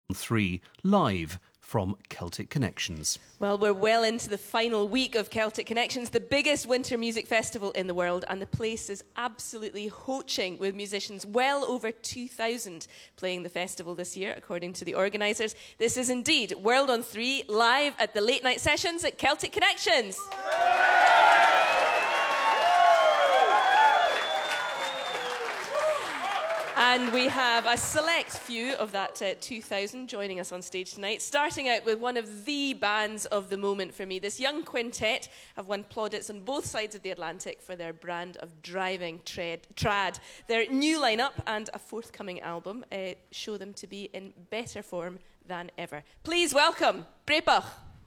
3 live from Celtic Connections. Well, we're well into the final week of Celtic Connections, the biggest winter music festival in the world, and the place is absolutely hoaching with musicians, well over 2,000 playing the festival this year, according to the organisers. This is indeed World on 3 live at the late night sessions at Celtic Connections. And we have a select few of that 2,000 joining us on stage tonight, starting out with one of the bands of the moment for me. This young quintet have won plaudits on both sides of the Atlantic for their brand of driving trad. Their new lineup and a forthcoming album show them to be in better form than ever. Please welcome Brepach.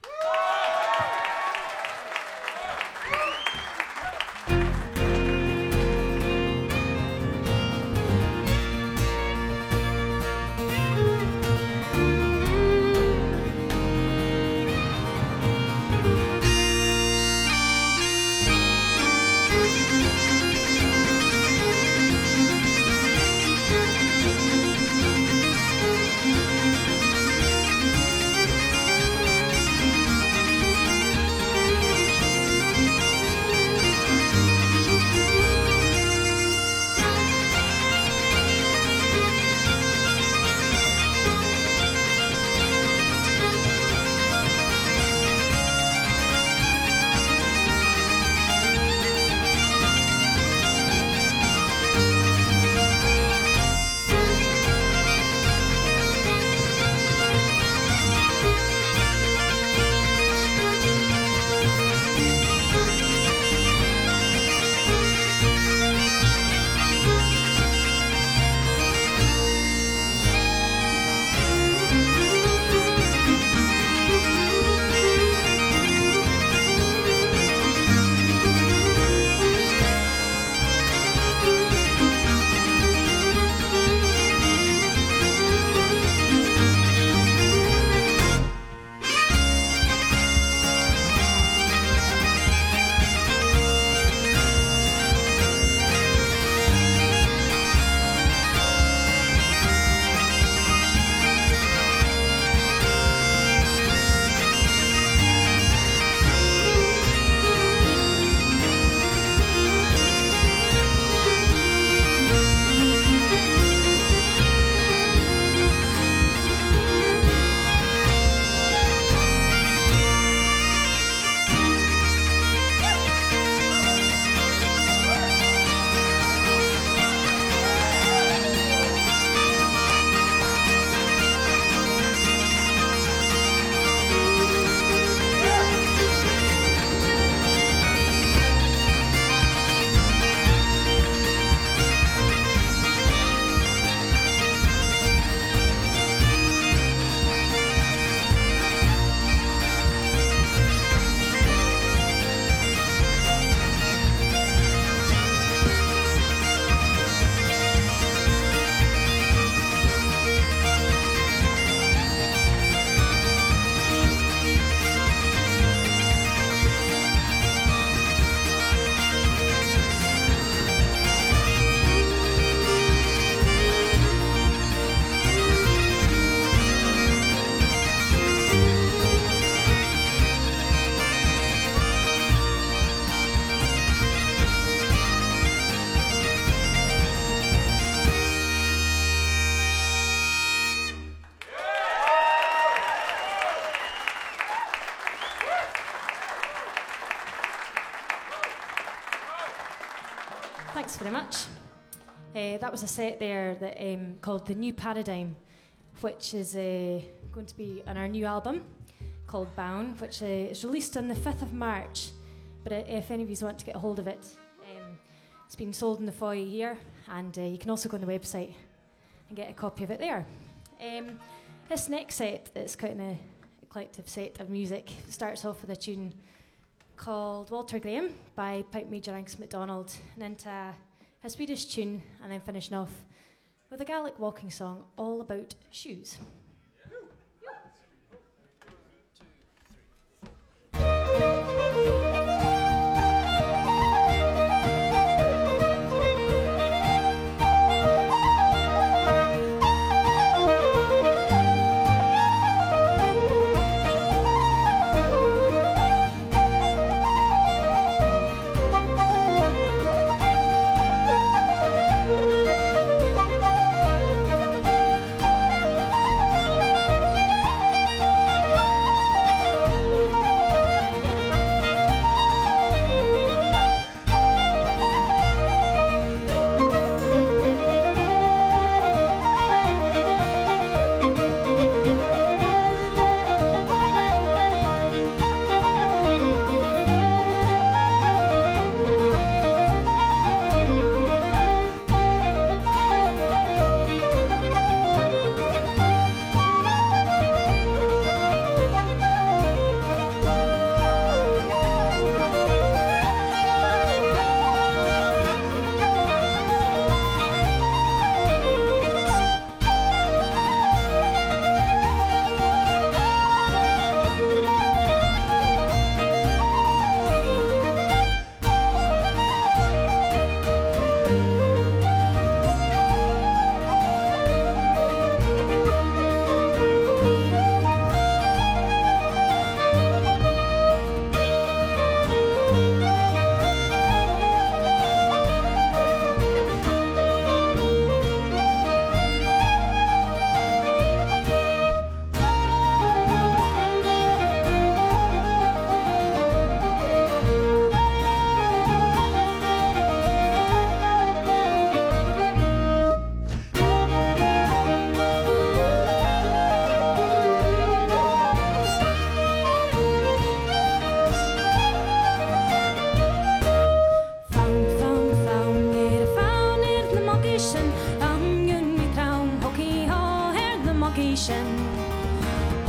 Thanks very much. That was a set there that called The New Paradigm, which is going to be on our new album called Bound, which is released on the 5th of March. But if any of you want to get a hold of it, it's been sold in the foyer here, and you can also go on the website and get a copy of it there. This next set, it's kind of a collective set of music, starts off with a tune called Walter Graham by Pipe Major Angus MacDonald, and into a Swedish tune, and then finishing off with a Gaelic walking song all about shoes.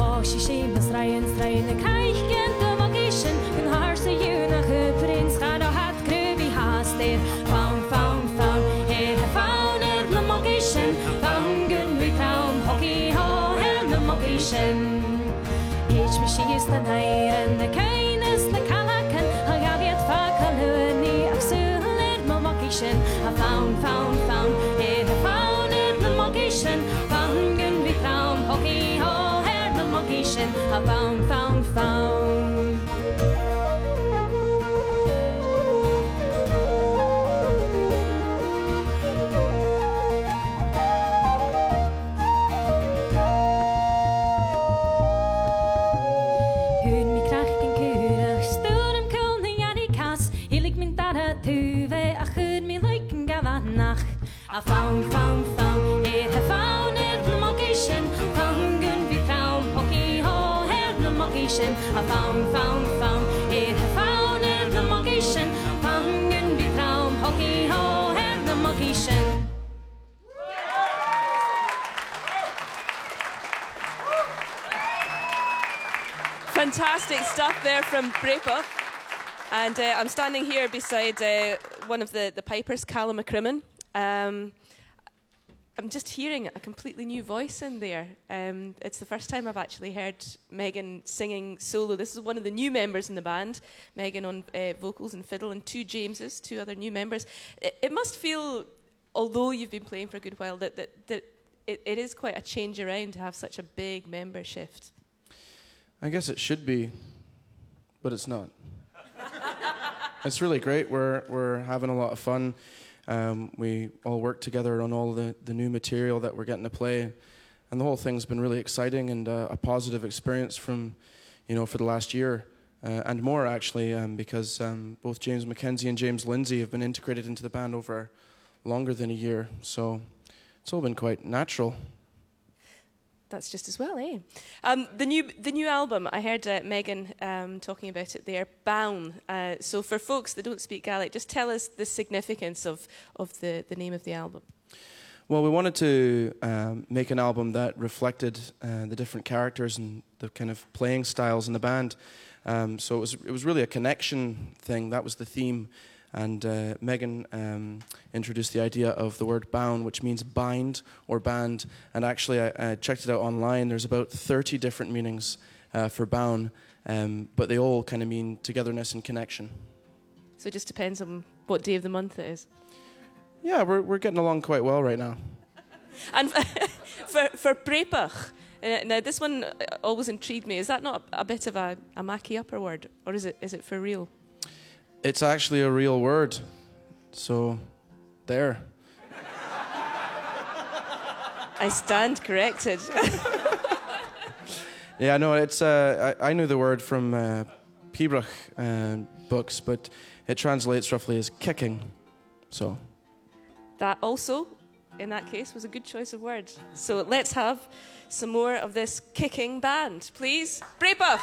Hoshi Shemas Ryan Strain the Kaiken the Vocation and Harsa Yuna Prince Hado hat Gruby Hasler found it found it the Vocation found good we found hockey ho and the Vocation each machine is the night and the kindness the Kalakan Hagabiat Fakaluni Axulit Vocation I found it found it the Vocation found good we found hockey ho and the Vocation I found I found it, I found it, the Vocation, found good we found hockey ho, and the Vocation, I found it, I found it, the Vocation, found good we found hockey ho, and the Vocation. Fantastic stuff there from Brepa. And I'm standing here beside one of the pipers, Callum McCrimmon. I'm just hearing a completely new voice in there. It's the first time I've actually heard Megan singing solo. This is one of the new members in the band, Megan on vocals and fiddle, and two other new members. It must feel, although you've been playing for a good while, that it is quite a change around to have such a big member shift. I guess it should be, but it's not. It's really great. We're having a lot of fun. We all work together on all the new material that we're getting to play, and the whole thing's been really exciting and a positive experience from, for the last year and more actually, because both James Mackenzie and James Lindsay have been integrated into the band over longer than a year, so it's all been quite natural. That's just as well, eh? The new album, I heard Megan talking about it there, Baun. So for folks that don't speak Gaelic, just tell us the significance of the name of the album. Well, we wanted to make an album that reflected the different characters and the kind of playing styles in the band. So it was really a connection thing. That was the theme. And Megan introduced the idea of the word baun, which means bind or band. And actually, I checked it out online. There's about 30 different meanings for baun, but they all kind of mean togetherness and connection. So it just depends on what day of the month it is. Yeah, we're getting along quite well right now. And for Brepach, now this one always intrigued me. Is that not a bit of a Mackie upper word, or is it for real? It's actually a real word, so there. I stand corrected. Yeah, no, it's. I knew the word from Pibroch books, but it translates roughly as kicking. So that also, in that case, was a good choice of words. So let's have some more of this kicking band, please. Brepach!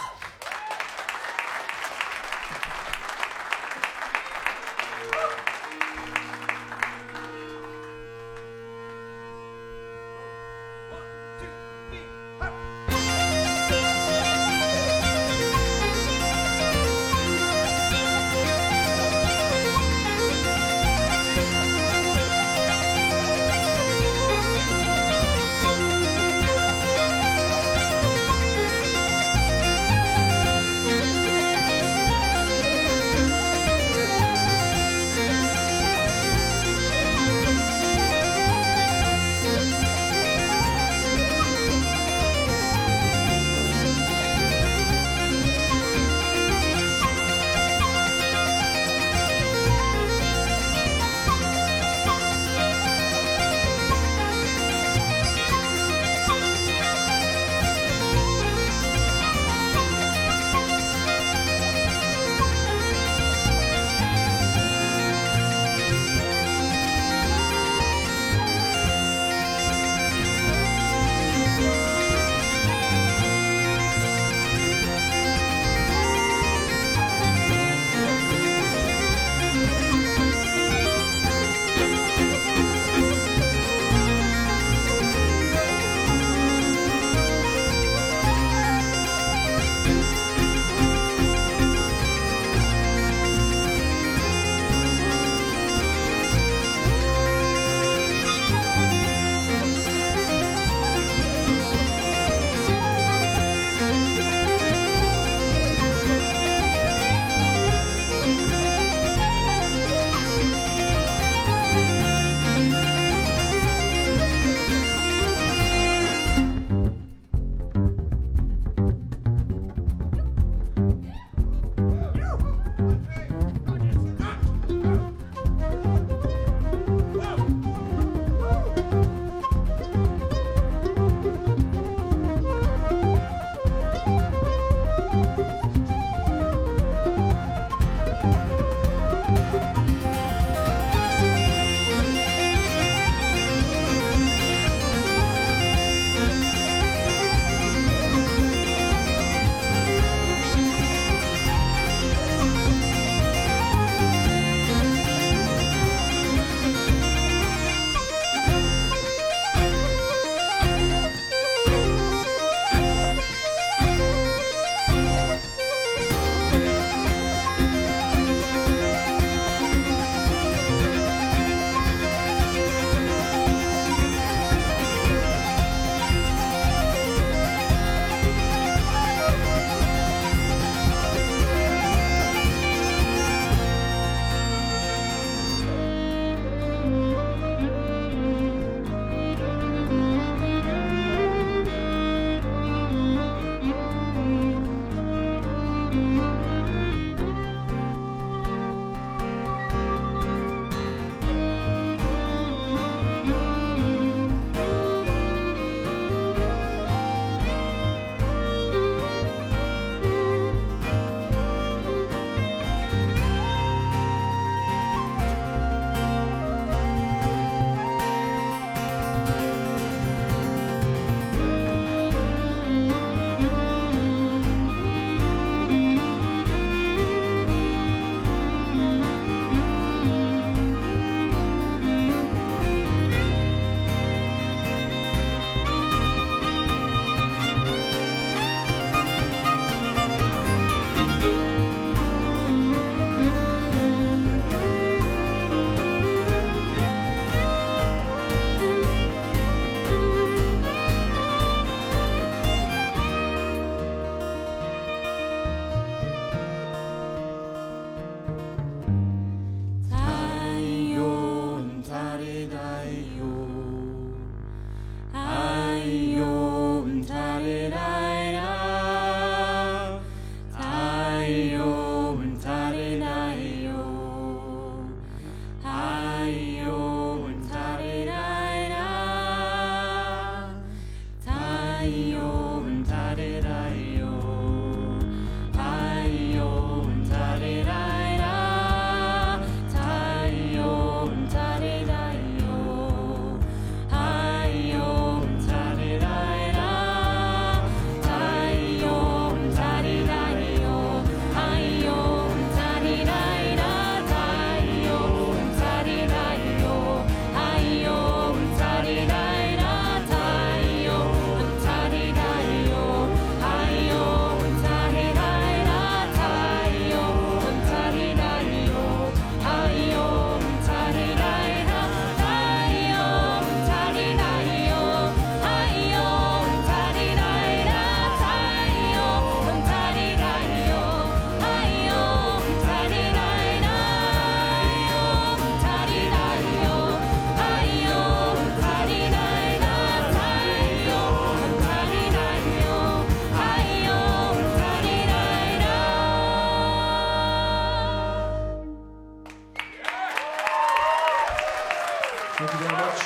Thank you very much.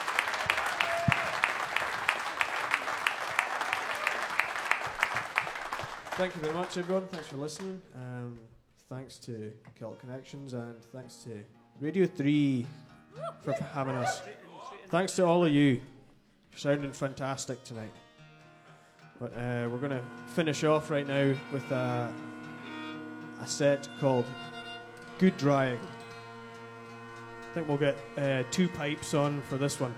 Thank you very much, everyone. Thanks for listening. Thanks to Celtic Connections, and thanks to Radio 3 for having us. Thanks to all of you for sounding fantastic tonight. But we're going to finish off right now with a set called Good Drying. I think we'll get 2 pipes on for this one.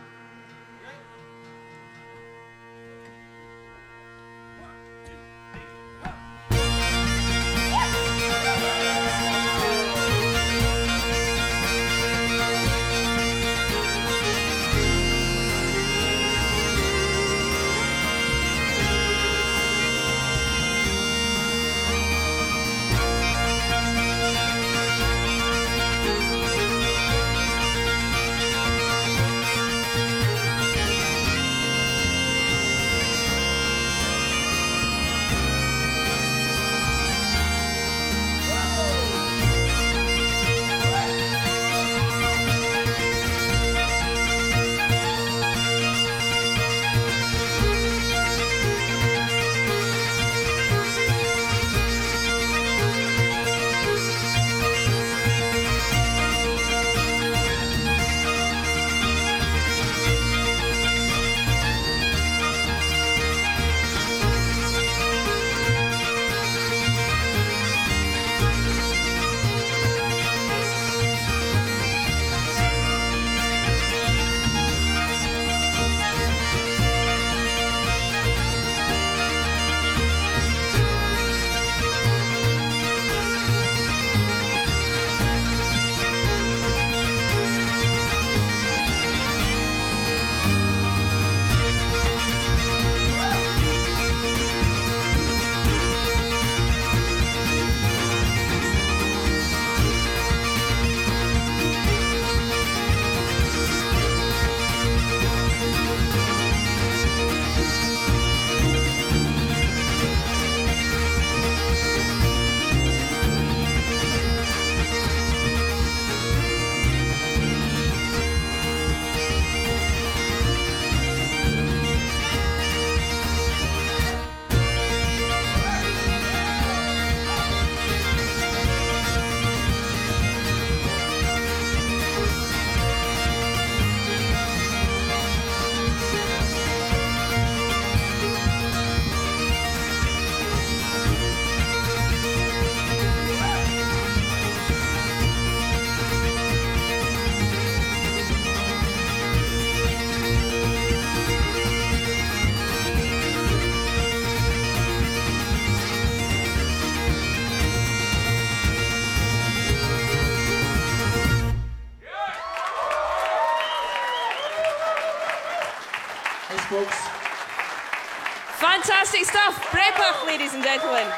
Fantastic stuff. Brepach, ladies and gentlemen.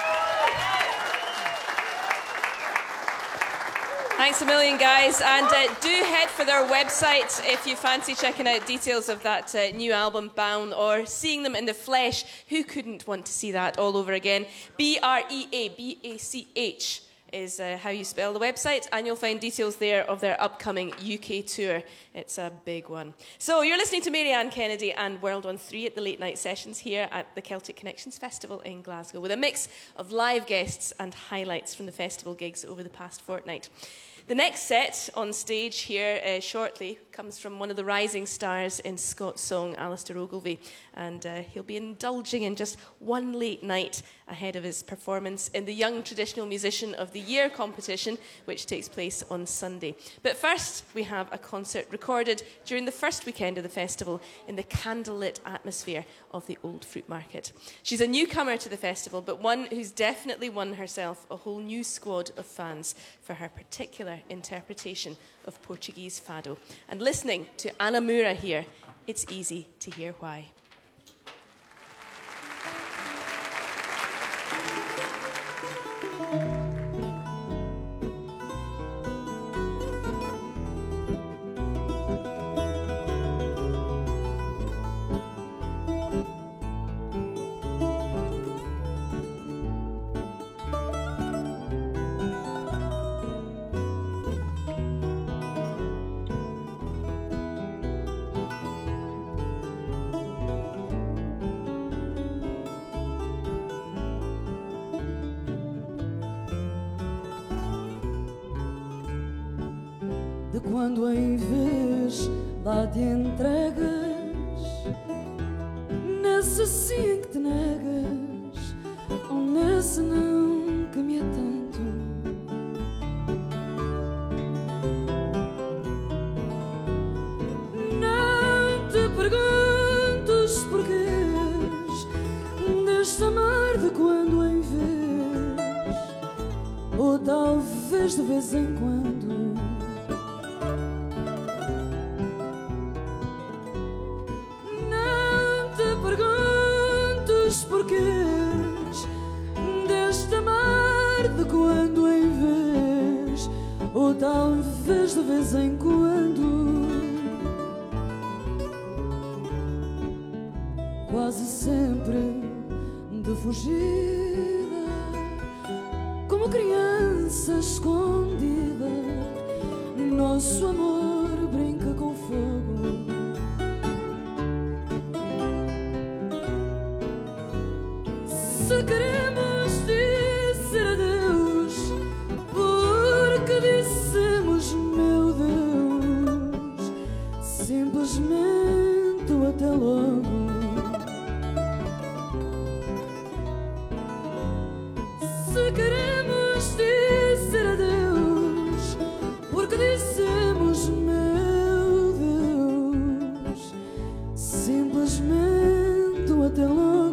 Thanks a million, guys. And do head for their website if you fancy checking out details of that new album, Bound, or seeing them in the flesh. Who couldn't want to see that all over again? BREABACH. is how you spell the website, and you'll find details there of their upcoming UK tour. It's a big one. So you're listening to Marianne Kennedy and World on 3 at the late night sessions here at the Celtic Connections Festival in Glasgow, with a mix of live guests and highlights from the festival gigs over the past fortnight. The next set on stage here shortly comes from one of the rising stars in Scots song, Alistair Ogilvie, and he'll be indulging in just one late night ahead of his performance in the Young Traditional Musician of the Year competition, which takes place on Sunday. But first, we have a concert recorded during the first weekend of the festival in the candlelit atmosphere of the Old Fruit Market. She's a newcomer to the festival, but one who's definitely won herself a whole new squad of fans for her particular interpretation of Portuguese fado. And listening to Ana Moura here, it's easy to hear why. De quando em vez lá te entregas, nesse sim que te negas, ou nesse não que me é tanto. Não te perguntes porquês deste amar de quando em vez, ou talvez de vez em quando. Deste amar de quando em vez, ou talvez de vez em quando. Quase sempre de fugida, como criança escondida, nosso amor brinca com fogo. Se queremos dizer adeus, porque dissemos meu Deus, simplesmente o até logo. Se queremos dizer adeus, porque dissemos meu Deus, simplesmente o até logo.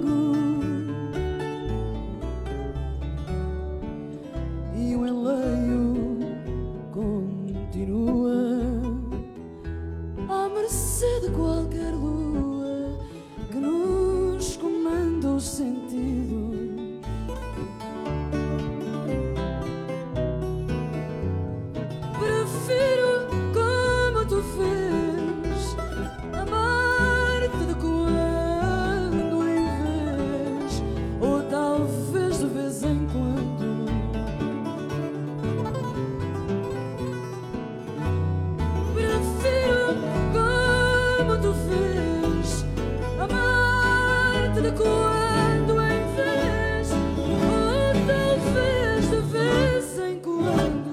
De qualquer lua que nos comanda os sentidos. Prefiro como tu fez, amar-te de quando em vez, ou talvez de vez em quando. Prefiro como tu fez, amar-te de quando em vez, ou talvez de vez em quando.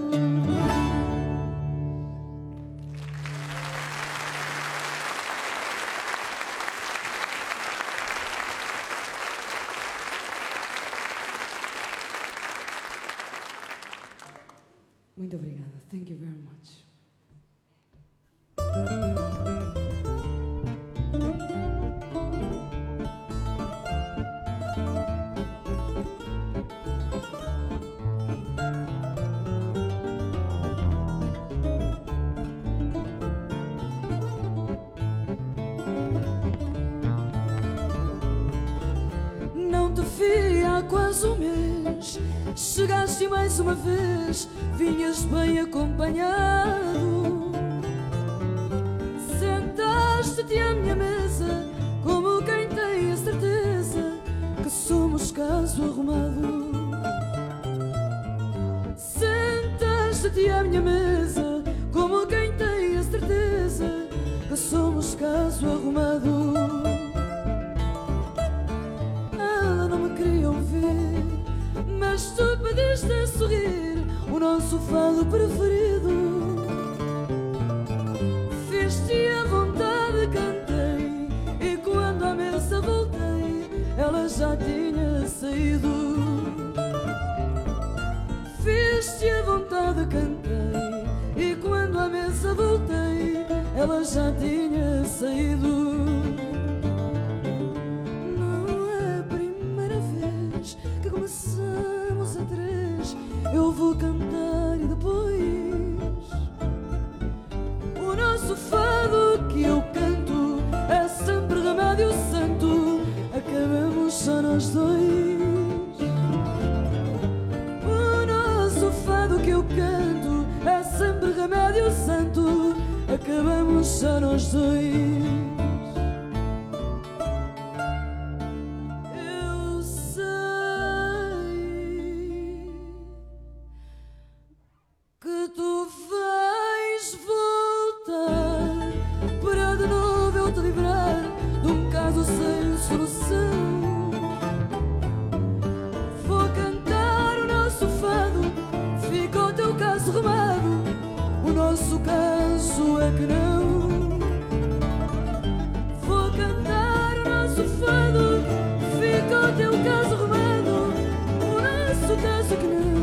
Muito obrigada. Thank you very much. Não te vi há quase um mês, chegaste mais uma vez, vinhas bem acompanhado. Sentaste-te à minha mesa, como quem tem a certeza que somos caso arrumado. Sentaste-te à minha mesa como quem tem a certeza que somos caso arrumado. Ela não me queria ouvir, mas tu pediste a sorrir o nosso fado preferido. Fiz-te a vontade, cantei, e quando à mesa voltei, ela já tinha saído. Fiz-te a vontade, cantei, e quando à mesa voltei, ela já tinha saído. Não é a primeira vez que começamos a três. Eu vou cantar e depois o nosso fado que eu canto é sempre remédio santo. Acabamos só nós dois. Que eu canto é sempre remédio santo. Acabamos só nós dois. Eu sei que tu vais voltar para de novo eu te livrar de um caso sem solução. Vou cantar o nosso fado, fica o teu caso remado, o nosso caso é que não. Vou cantar o nosso fado, fica o teu caso remado, o nosso caso é que não.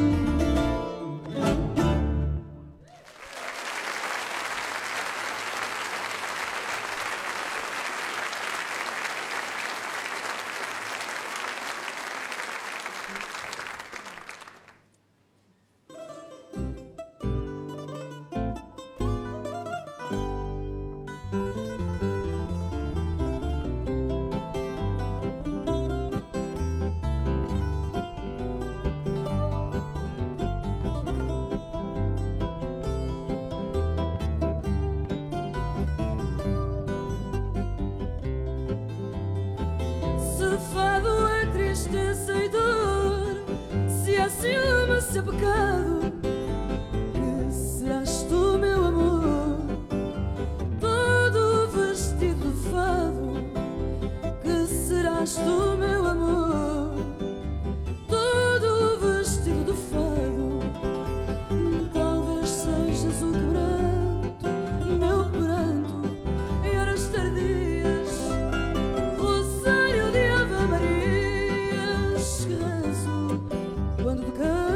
Se é pecado, que serás tu, meu amor, todo vestido de fado, que serás tu, meu amor, todo vestido de fado. Talvez sejas o quebranto, meu pranto, em horas tardias, rosário de Ave Marias, que rezo quando te canto.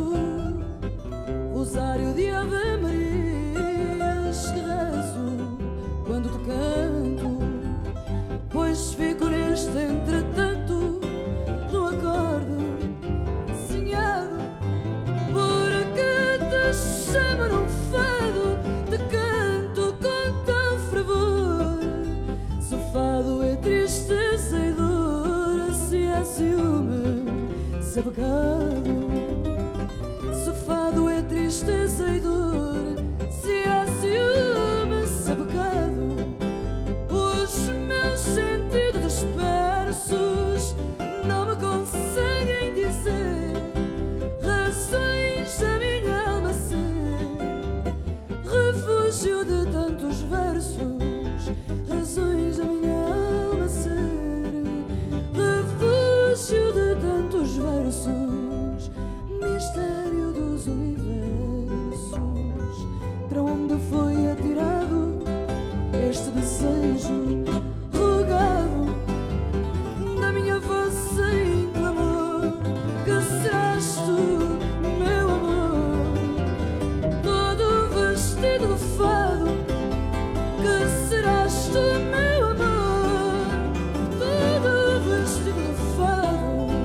Rosário de Ave Marias que rezo quando te canto, pois fico neste entretanto no acorde sonhado, porque te chamo num fado, te canto com tão fervor. Se o fado é tristeza e dor, se é ciúme, se é pecado. Se o fado é tristeza e dor, se é ciúme, se é pecado, os meus sentidos dispersos não me conseguem dizer razões a minha alma ser refúgio de tantos versos, razões a minha alma ser refúgio de tantos versos, mistério dos universos. Para onde foi atirado este desejo rogado da minha voz sem clamor? Que serás tu, meu amor, todo vestido de fado? Que serás tu, meu amor, todo vestido de fado?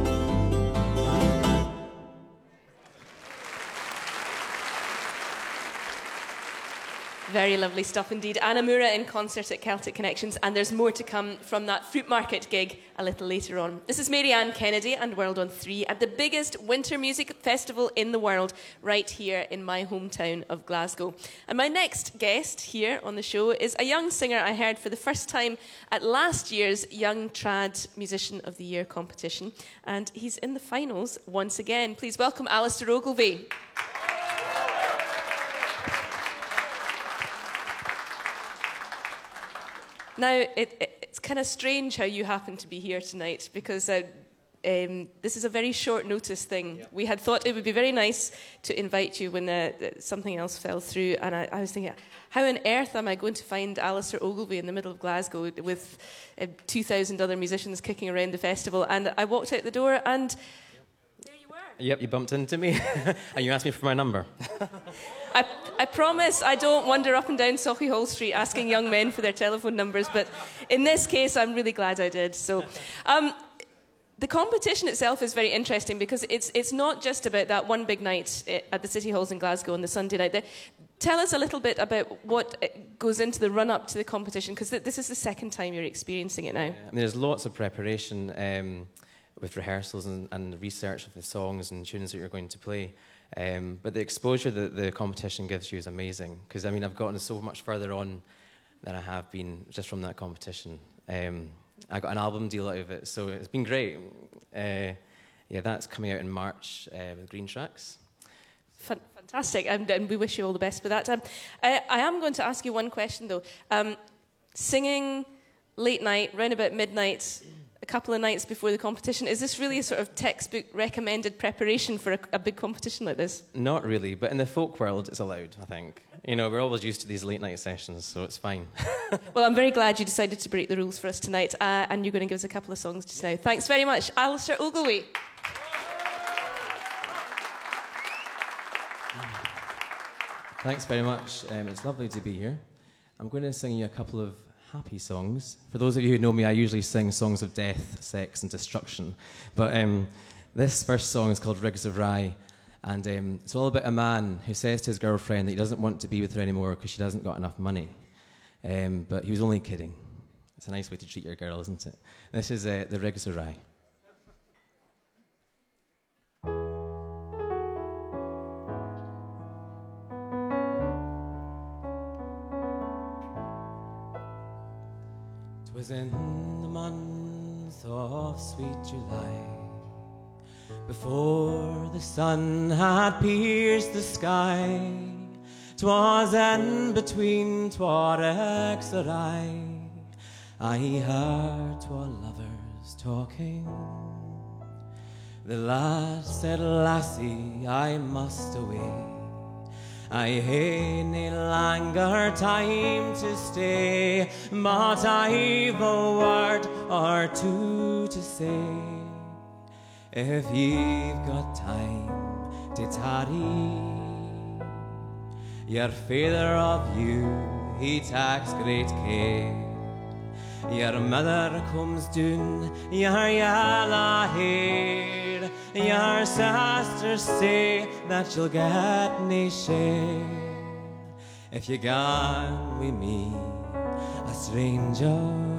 Very lovely stuff indeed. Anna Mura in concert at Celtic Connections, and there's more to come from that Fruit Market gig a little later on. This is Mary Ann Kennedy and World on 3 at the biggest winter music festival in the world, right here in my hometown of Glasgow. And my next guest here on the show is a young singer I heard for the first time at last year's Young Trad Musician of the Year competition, and he's in the finals once again. Please welcome Alistair Ogilvie. Now, it's kind of strange how you happen to be here tonight because this is a very short notice thing. Yep. We had thought it would be very nice to invite you when something else fell through, and I was thinking, how on earth am I going to find Alistair Ogilvie in the middle of Glasgow with 2,000 other musicians kicking around the festival? And I walked out the door and there you were. Yep, you bumped into me and you asked me for my number. I promise I don't wander up and down Sauchiehall Street asking young men for their telephone numbers, but in this case, I'm really glad I did. So, the competition itself is very interesting because it's not just about that one big night at the City Halls in Glasgow on the Sunday night. Tell us a little bit about what goes into the run-up to the competition, because this is the second time you're experiencing it now. I mean, there's lots of preparation with rehearsals and research of the songs and tunes that you're going to play. But the exposure that the competition gives you is amazing, because I mean, I've gotten so much further on than I have been just from that competition. I got an album deal out of it, so it's been great. Yeah, that's coming out in March with Green Tracks. Fantastic, and we wish you all the best with that. I am going to ask you one question, though. Singing late night, round about midnight, a couple of nights before the competition, is this really a sort of textbook recommended preparation for a big competition like this? Not really, but in the folk world, it's allowed, I think. You know, we're always used to these late night sessions, so it's fine. Well, I'm very glad you decided to break the rules for us tonight, and you're going to give us a couple of songs just now. Thanks very much, Alistair Ogilvie. Thanks very much. It's lovely to be here. I'm going to sing you a couple of happy songs. For those of you who know me, I usually sing songs of death, sex, and destruction. But this first song is called Rigs of Rye, and it's all about a man who says to his girlfriend that he doesn't want to be with her anymore because she hasn't got enough money. But he was only kidding. It's a nice way to treat your girl, isn't it? This is the Rigs of Rye. 'Twas in the month of sweet July, before the sun had pierced the sky. 'Twas in between Tuaregs that I heard twa lovers talking. The lad said, "Lassie, I must away. I hae nae longer time to stay, but I've a word or two to say. If you've got time to tarry, your father of you, he takes great care. Your mother comes down your yellow hair. Your sisters say that you'll get nae share if you gang with me, a stranger.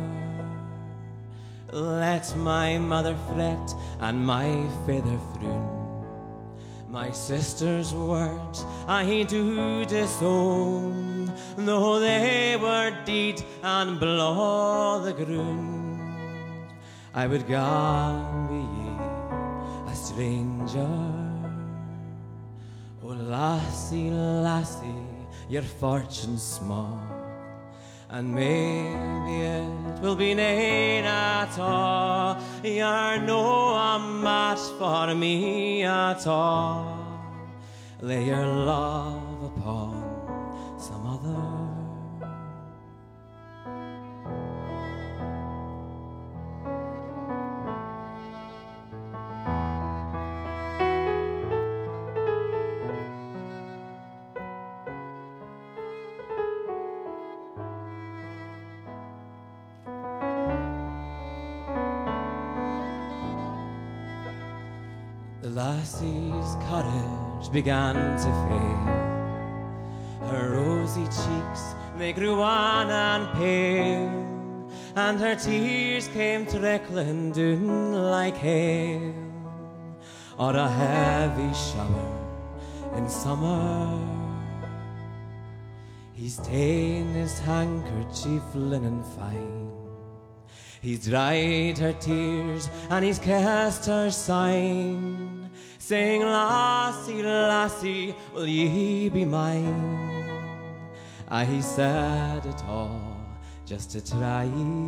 Let my mother fret and my father frown. My sister's words I do disown, though they were deed and below the ground. I would gang with ye, a stranger. Oh lassie, lassie, your fortune's small, and maybe it will be nae at all. You're no a match for me at all. Lay your love upon some other. The lassie's courage began to fail. Her rosy cheeks, they grew wan and pale, and her tears came trickling down like hail, or a heavy shower in summer. He's ta'en his handkerchief linen fine. He's dried her tears and he's kissed her sign, saying, "Lassie, lassie, will ye be mine?" He said it all just to try.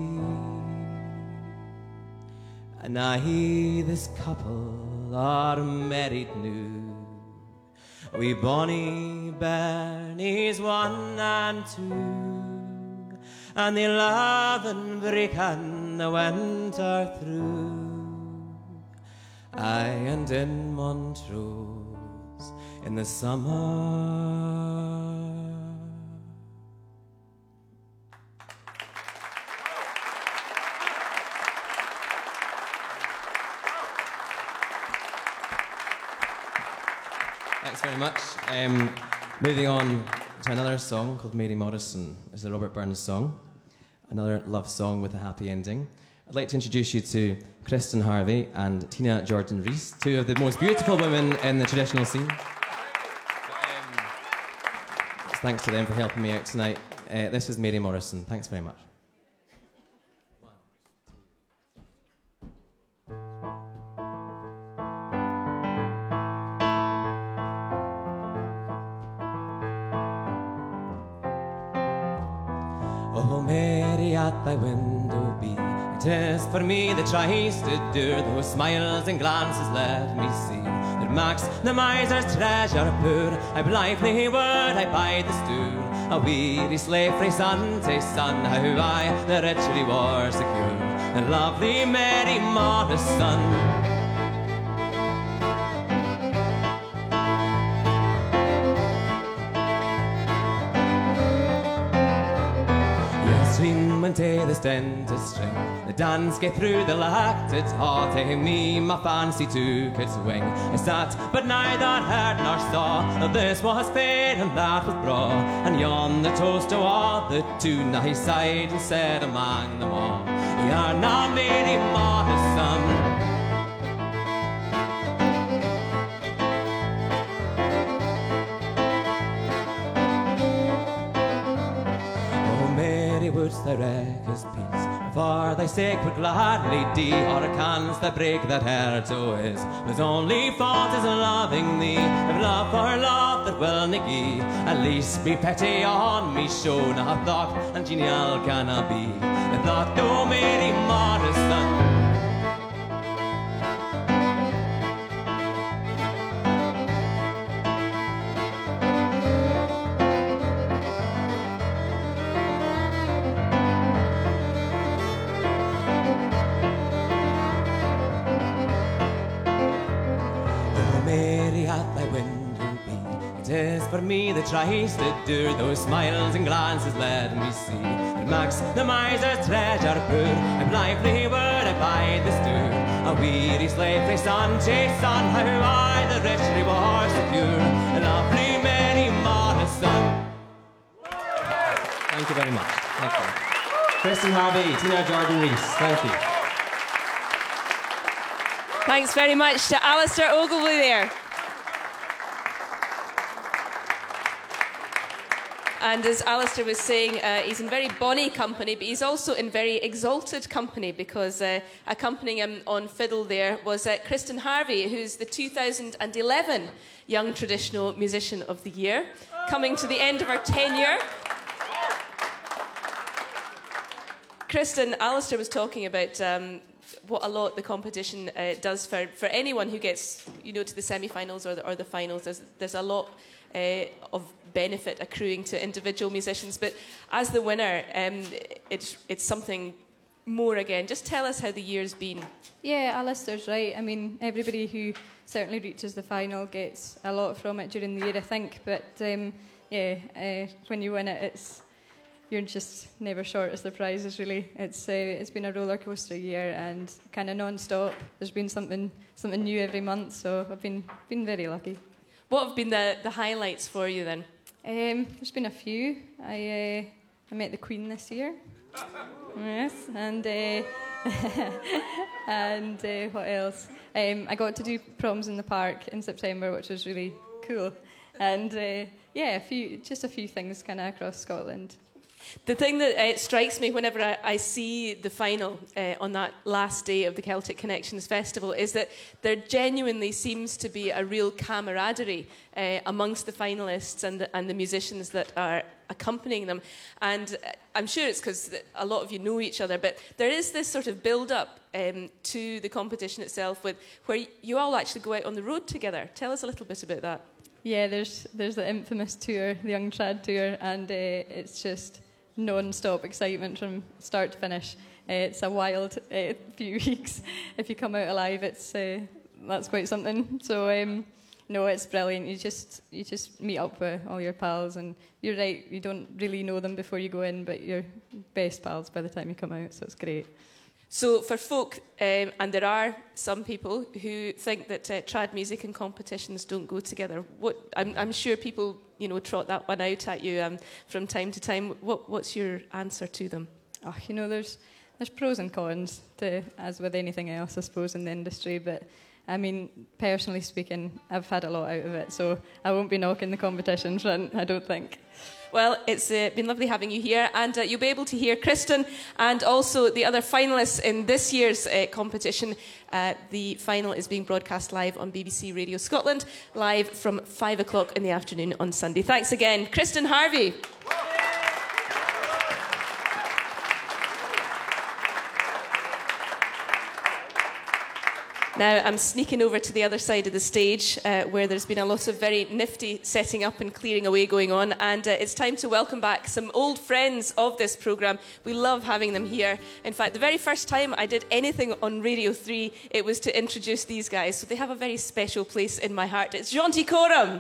And I, this couple, are married new. We bonny bairnies 1 and 2, and the 11 breaking the winter through. Aye, and in Montrose in the summer. Thanks very much. Moving on to another song called Mary Morrison. It's a Robert Burns song, another love song with a happy ending. I'd like to introduce you to Kristen Harvey and Tina Jordan Rees, two of the most beautiful women in the traditional scene. Thanks to them for helping me out tonight. This is Mary Morrison. Thanks very much. Oh, Mary, at thy window be. It is for me that tries to do those smiles and glances let me see. That makes the miser's treasure poor. I blithely would I buy the stool. A weary slave frae sun to sun, how I the rich reward secure. The lovely Mary Morrison. Went to the dentist string. The dance get through the lacted heart. Me, my fancy took its wing. I sat, but neither heard nor saw that this was fair and that was braw. And yon the toast to all the tune, he sighed and said among them all, "You are now Mary Morrison." Wouldst thou wreck his peace? For thy sake would gladly die, or canst thou break that heart to his? His only fault is loving thee, of love for love that will not gie. At least be pity on me, show not thought and genial cannot be. The thought, no Mary Morrison. It is for me that tries to do those smiles and glances let me see. It makes the miser's treasure poor. I blithely would I buy the stool. A weary slave frae sun chase on, how I the rich reward secure. The lovely Mary Morrison. Thank you very much. Thank you. Kristen Harvey, Tina Jordan Rees. Thank you. Thanks very much to Alistair Ogilvie there. And as Alistair was saying, he's in very bonny company, but he's also in very exalted company, because accompanying him on fiddle there was Kristen Harvey, who's the 2011 Young Traditional Musician of the Year, coming to the end of her tenure. Kristen, Alistair was talking about what a lot the competition does for anyone who gets, to the semi-finals or the finals. There's a lot of benefit accruing to individual musicians, but as the winner, it's something more again. Just tell us how the year's been. Yeah, Alistair's right. I mean, everybody who certainly reaches the final gets a lot from it during the year, I think. But when you win it, you're just never short of the prizes. Really, it's been a roller coaster year and kind of non-stop. There's been something new every month, so I've been very lucky. What have been the highlights for you then? There's been a few. I met the Queen this year. Yes, and what else? I got to do proms in the park in September, which was really cool. And a few things kind of across Scotland. The thing that strikes me whenever I see the final on that last day of the Celtic Connections Festival is that there genuinely seems to be a real camaraderie amongst the finalists and the musicians that are accompanying them. And I'm sure it's because a lot of you know each other, but there is this sort of build-up to the competition itself where you all actually go out on the road together. Tell us a little bit about that. Yeah, there's the infamous tour, the Young Trad Tour, and it's just non-stop excitement from start to finish. It's a wild few weeks. If you come out alive, that's quite something. So no, it's brilliant. You just meet up with all your pals, and you're right, you don't really know them before you go in, but you're best pals by the time you come out. So it's great. So for folk, and there are some people who think that trad music and competitions don't go together. I'm sure people, trot that one out at you from time to time. What's your answer to them? Oh, there's pros and cons to, as with anything else, I suppose, in the industry. But I mean, personally speaking, I've had a lot out of it, so I won't be knocking the competition front, I don't think. Well, it's been lovely having you here, and you'll be able to hear Kristen and also the other finalists in this year's competition. The final is being broadcast live on BBC Radio Scotland, live from 5 o'clock in the afternoon on Sunday. Thanks again, Kristen Harvey. Now, I'm sneaking over to the other side of the stage where there's been a lot of very nifty setting up and clearing away going on, and it's time to welcome back some old friends of this programme. We love having them here. In fact, the very first time I did anything on Radio 3, it was to introduce these guys, so they have a very special place in my heart. It's Jonty Coram.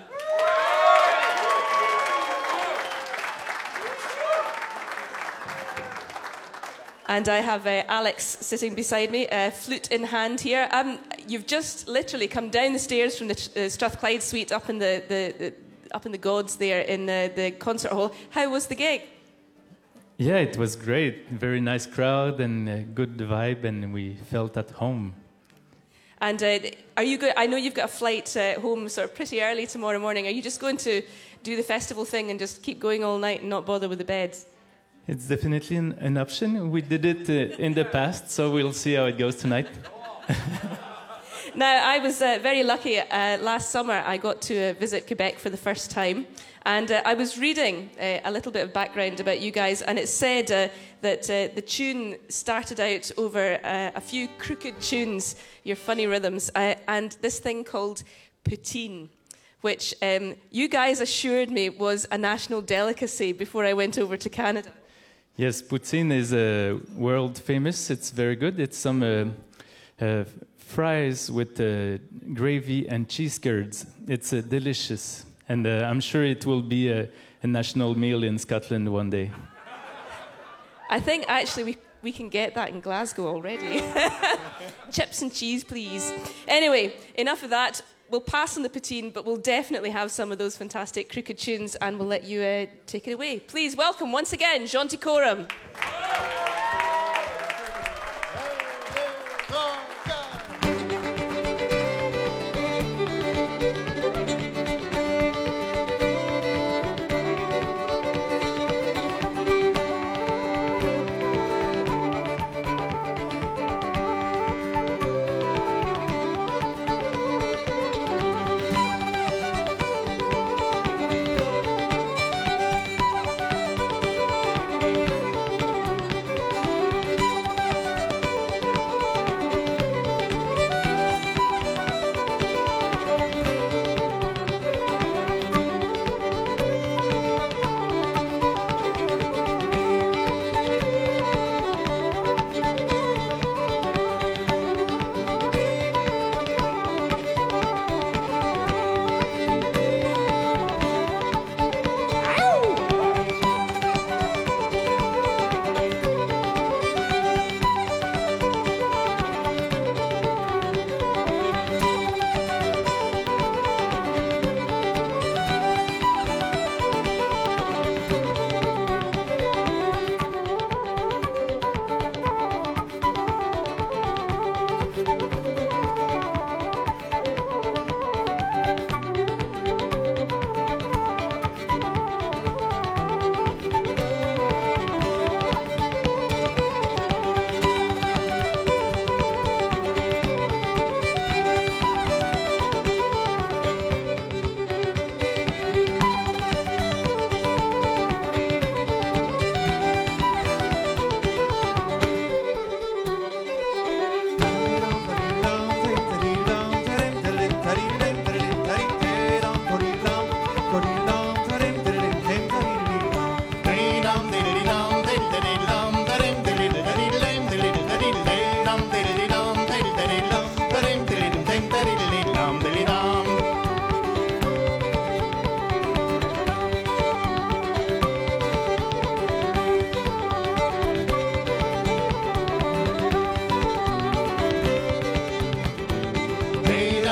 And I have Alex sitting beside me, flute in hand here. You've just literally come down the stairs from the Strathclyde suite up in the gods there in the concert hall. How was the gig? Yeah, it was great. Very nice crowd and good vibe, and we felt at home. And are you good? I know you've got a flight home sort of pretty early tomorrow morning. Are you just going to do the festival thing and just keep going all night and not bother with the beds? It's definitely an option. We did it in the past, so we'll see how it goes tonight. Now, I was very lucky. Last summer, I got to visit Quebec for the first time, and I was reading a little bit of background about you guys, and it said that the tune started out over a few crooked tunes, your funny rhythms, and this thing called poutine, which you guys assured me was a national delicacy before I went over to Canada. Yes, poutine is world famous. It's very good. It's some fries with gravy and cheese curds. It's delicious. And I'm sure it will be a national meal in Scotland one day. I think actually we can get that in Glasgow already. Chips and cheese, please. Anyway, enough of that. We'll pass on the poutine, but we'll definitely have some of those fantastic crooked tunes, and we'll let you take it away. Please welcome once again Jonty Coram.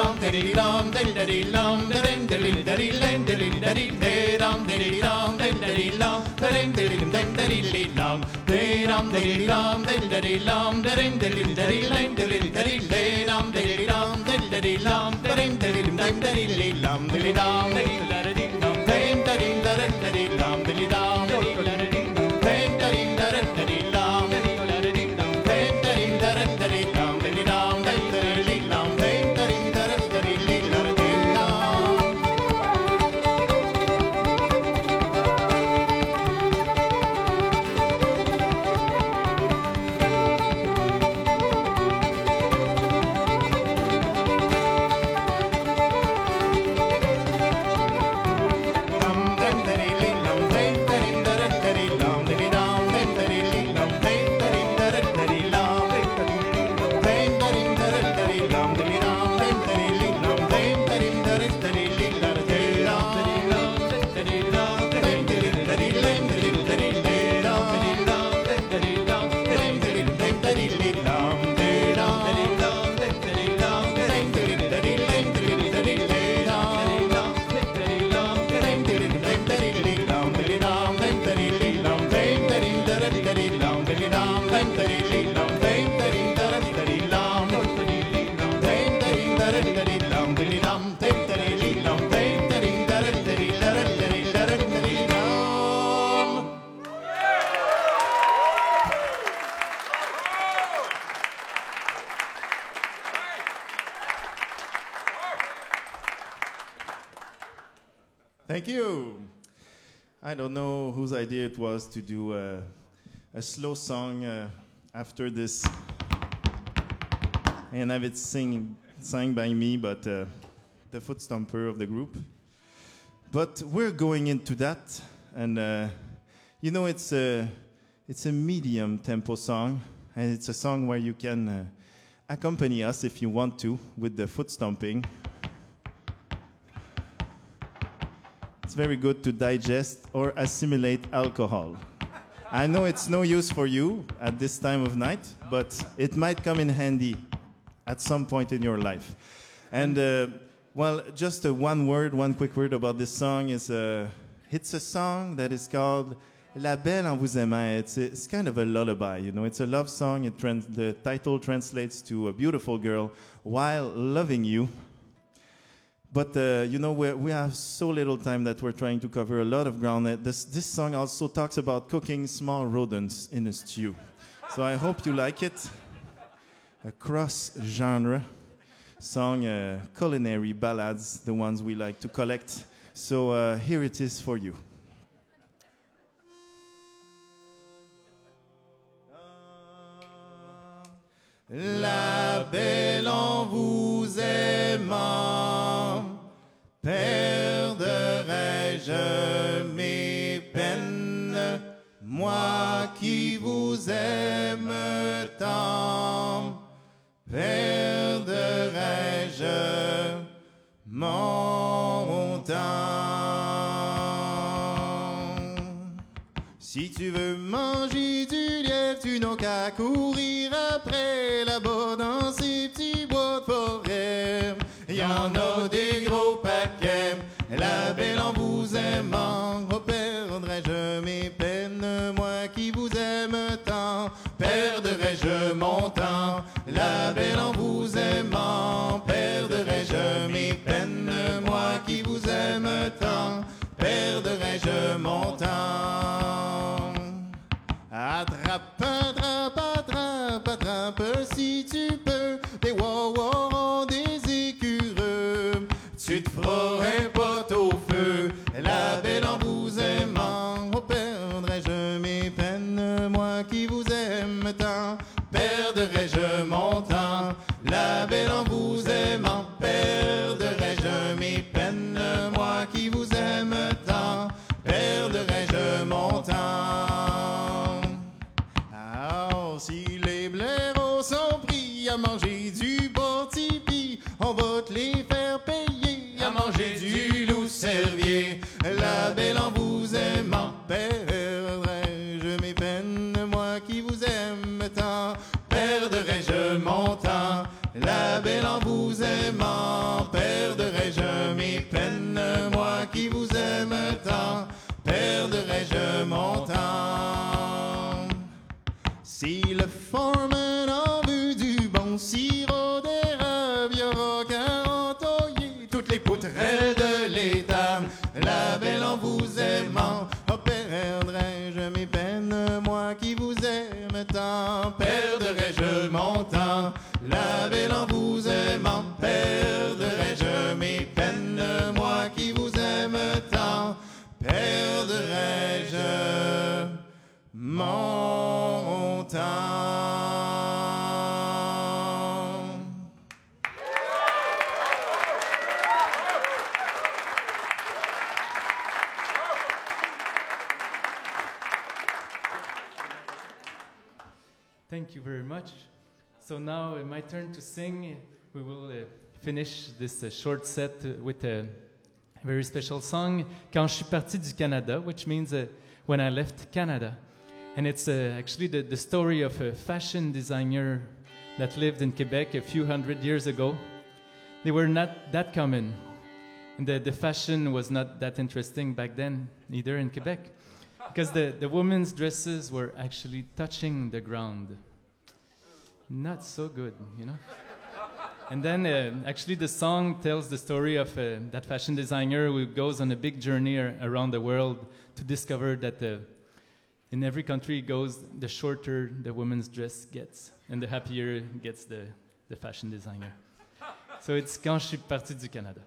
Thank you. I don't know whose idea it was to do a slow song after this and have it sung by me, but the foot stomper of the group. But we're going into that, and you know, it's a medium tempo song, and it's a song where you can accompany us if you want to with the foot stomping. It's very good to digest or assimilate alcohol. I know it's no use for you at this time of night, but it might come in handy at some point in your life. And well, just one quick word about this song is it's a song that is called La Belle en vous aimant. It's kind of a lullaby, you know. It's a love song. The title translates to a beautiful girl while loving you. But, you know, we have so little time that we're trying to cover a lot of ground. This song also talks about cooking small rodents in a stew. So I hope you like it. A cross-genre song, culinary ballads, the ones we like to collect. So here it is for you. La belle en vous aimant, perdrai-je mes peines, moi qui vous aime tant, perdrai-je mon temps. Si tu veux manger du lièvre, tu n'as qu'à courir après là-bas dans ces petits bois de forêt. Il y en a des gros paquets, la belle en vous aimant, perdrai-je mes peines, moi qui vous aime tant, perdrai-je mon temps, la belle en vous aimant, perdrai-je mes peines, moi qui vous aime tant, perdrai-je mon temps. Attrape, attrape, attrape, attrape, si tu peux, des wawarons, des écureux, tu te feras un pot au feu, la belle en vous aimant, perdrai-je mes peines, moi qui vous aime tant, perdrai-je mon temps, la belle en vous aimant, perdrai-je mes peines, moi qui vous aime tant, perdrai-je mon temps. Alors, si les blaireaux sont pris à manger du bon-tipi, on va te les faire payer à manger du loup-cervier. La belle en vous aimant, perdrai-je mes peines, moi qui vous aime tant, perdrai-je mon temps. La belle en vous aimant, sauterai de l'étable, la belle en vous aimant. Oh, perdrai-je mes peines, moi qui vous aime tant? Perdrai-je mon temps, la belle en vous aimant? Perdrai-je mes peines, moi qui vous aime tant? Perdrai-je mon temps? Thank you very much. So now my turn to sing. We will finish this short set with a very special song, Quand je suis parti du Canada, which means when I left Canada. And it's actually the story of a fashion designer that lived in Quebec a few hundred years ago. They were not that common. And the fashion was not that interesting back then, either in Quebec, because the women's dresses were actually touching the ground. Not so good, you know? And then actually the song tells the story of that fashion designer who goes on a big journey around the world to discover that in every country he goes, the shorter the woman's dress gets, and the happier gets the fashion designer. So it's Quand je suis parti du Canada.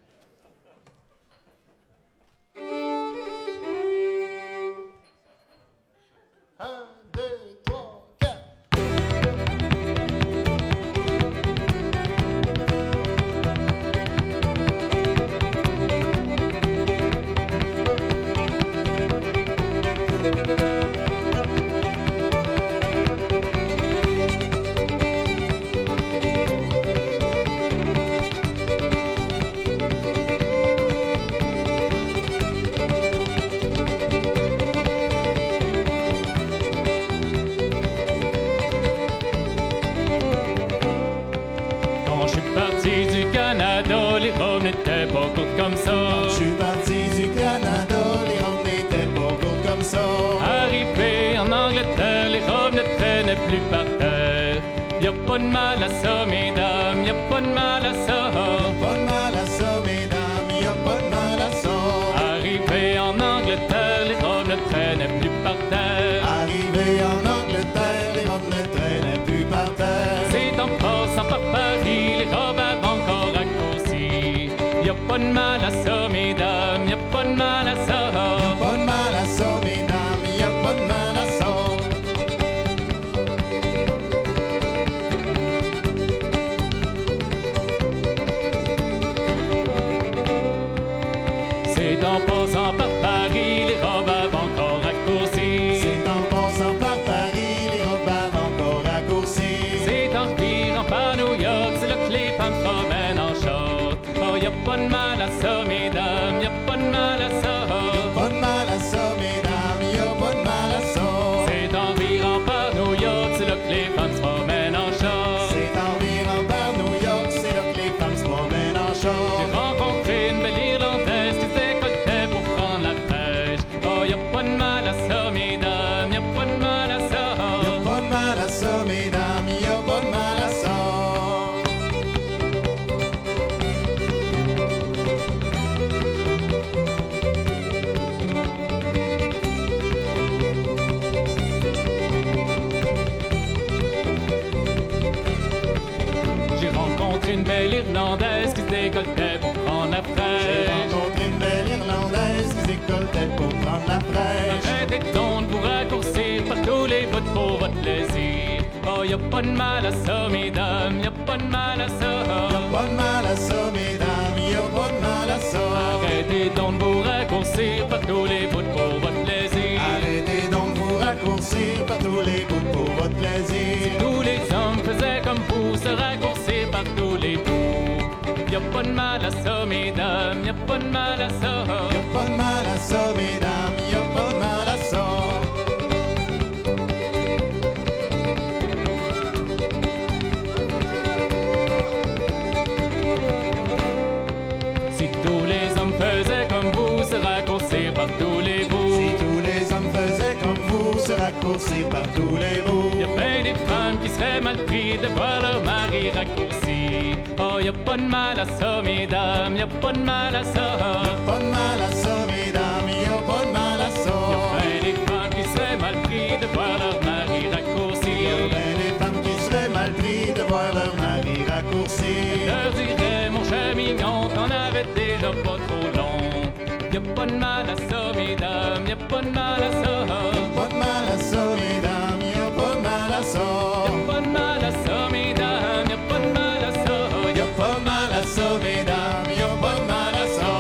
Raccourcis par tous les bouts. Il y a bien des femmes qui seraient mal pris de voir leur mari raccourci. Oh, y a pas de mal à ça, mesdames, y a pas de mal à ça. Pas de mal à ça, mesdames, y a pas de mal à ça. Y a plein des femmes qui seraient mal pris de voir leur mari raccourci. Y a plein des femmes qui seraient mal pris de voir leur mari raccourci. Leur dirais, mon cher mignon, t'en avais déjà pas trop long. Y a pas de mal à ça, mesdames, y a pas de mal à ça. Pas de mal à ça, mesdames, y a pas de mal à ça. Y a pas de mal à ça, mesdames, y a pas de mal à ça. Y a pas de mal à ça, mesdames, y a pas de mal à ça.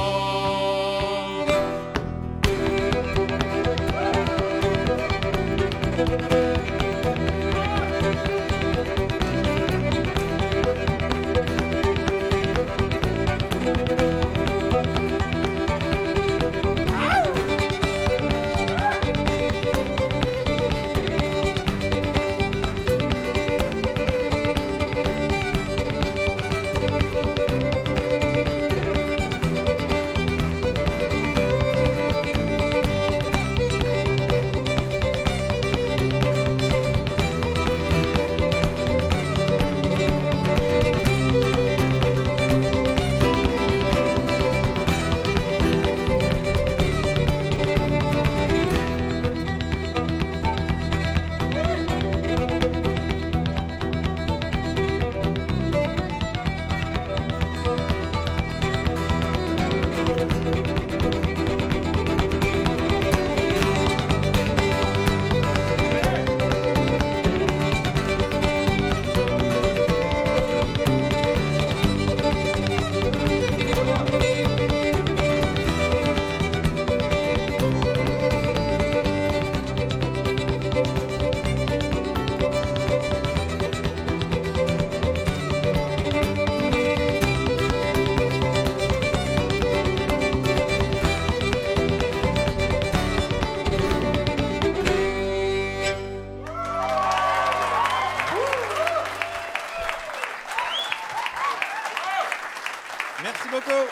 Merci beaucoup.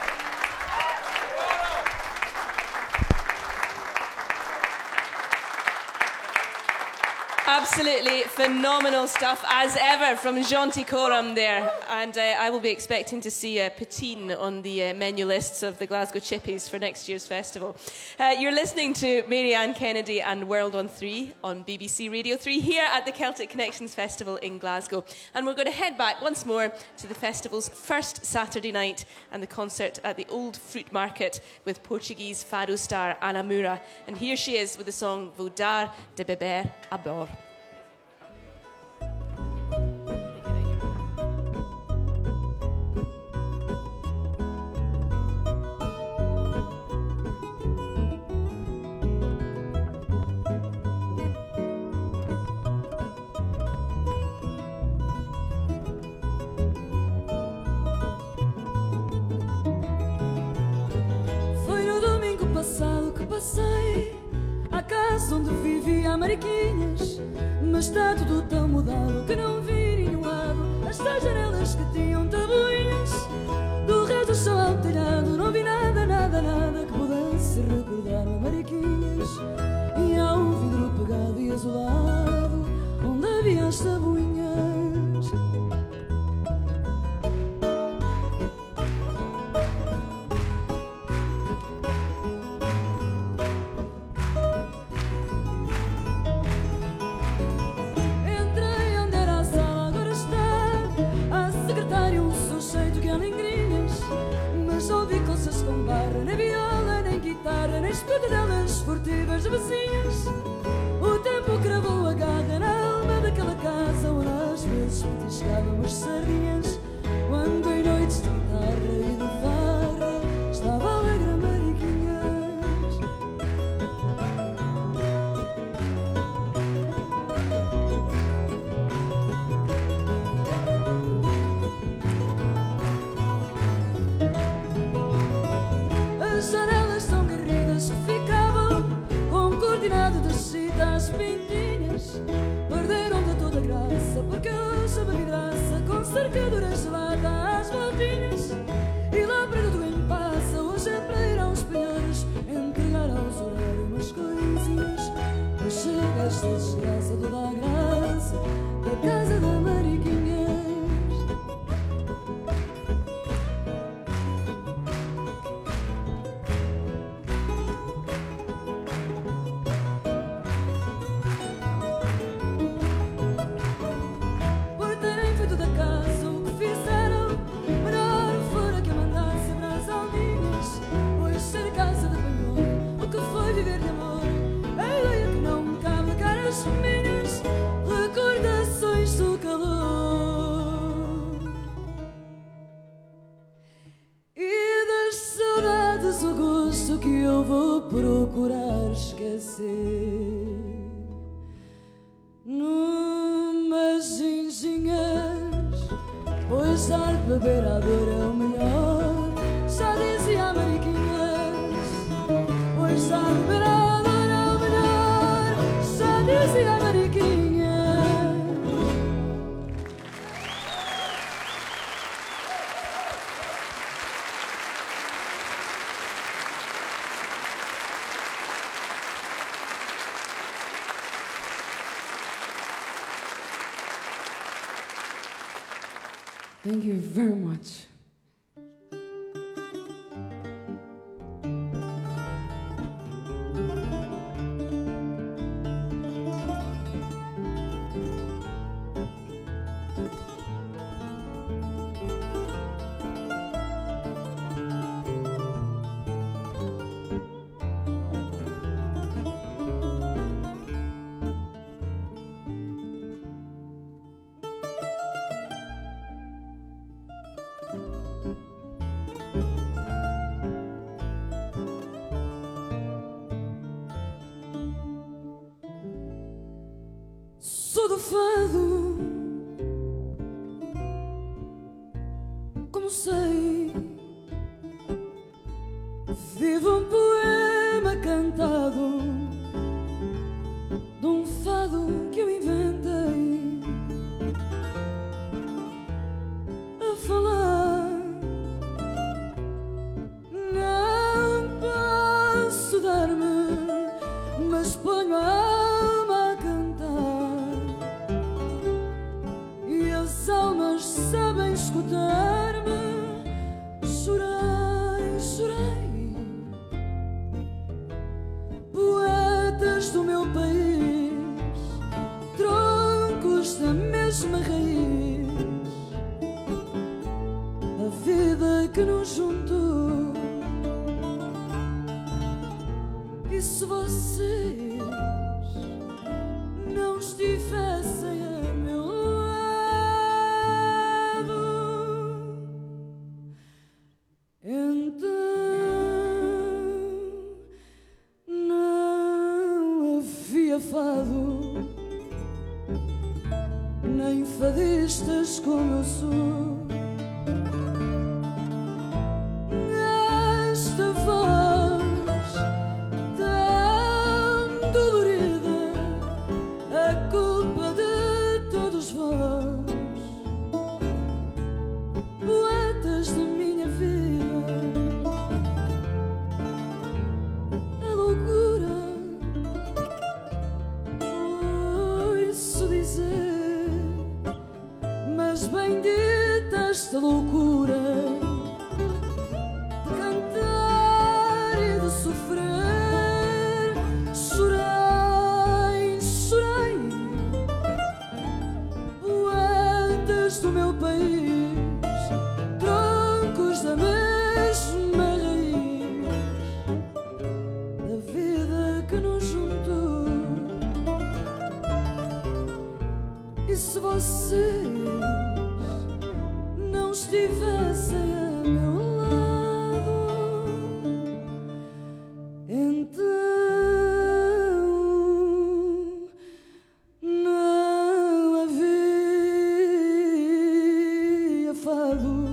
Absolutely phenomenal stuff, as ever, from Jonty Coram there. And I will be expecting to see poutine on the menu lists of the Glasgow Chippies for next year's festival. You're listening to Marianne Kennedy and World on 3 on BBC Radio 3 here at the Celtic Connections Festival in Glasgow. And we're going to head back once more to the festival's first Saturday night and the concert at the Old Fruit Market with Portuguese fado star Ana Moura. And here she is with the song Vou Dar de Beber a Bor. Foi no domingo passado que passei à casa onde vivia a Mariquinhas, mas está tudo tão mudado que não vi nenhum lado as tais janelas que tinham tabuinhas. Do resto do chão ao telhado não vi nada, nada, nada que pudesse recordar a Mariquinhas. E há um vidro pegado e azulado onde havia as tabuinhas. Entrei onde era a sala, agora está a secretária, um sujeito que anda em grinhas. Mas ouvi coisas com barra, nem viola, nem guitarra, nem escuta delas furtivas de vizinhas. O tempo cravou a garra na alma daquela casa onde às vezes petiscávamos sardinhas. Quando em noites de guitarra e de farra estava alegre a Mariquinhas. As janelas tão garridas que ficavam com cortinado de chita às pintinhas perderam de toda graça, porque hoje a vidraça com cercadura gelada às voltinhas. E lá perto do quem passa hoje é para ir aos penhores entregar aos horários umas coisinhas. Mas chega esta desgraça toda a graça desgosto que eu vou procurar esquecer. Numas ginginhas, pois dar de beber à dor é o melhor. Já dizia a Mariquinhas, pois dar de beber à dor é o melhor. Já dizia a Mariquinhas. Thank you very much. Sou do fado, como sei, vivo um poema cantado de um fado que eu inventei a falar. Não posso dar-me, mas ponho a alma a cantar, e as almas sabem escutar-me. Chorei, chorei, poetas do meu país, troncos da mesma raiz, a vida que nos juntou. E se vocês não estivessem a meu lado, então não havia fado, nem fadistas como eu sou. Esta voz tão dolorida, a culpa de todos vós, poetas da minha vida. A loucura, ouço dizer, mas bendita esta loucura de cantar e de sofrer. Chorei, chorei, poetas do meu país, troncos da mesma raiz, da vida que nos juntou. E se vocês não estivessem a meu lado, então não havia fado,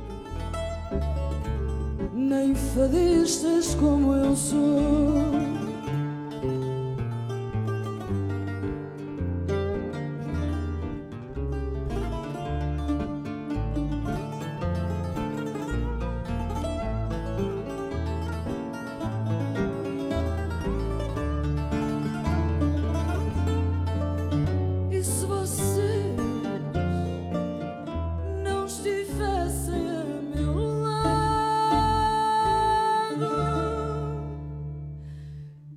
nem fadistas como eu sou. E se vocês não estivessem a meu lado,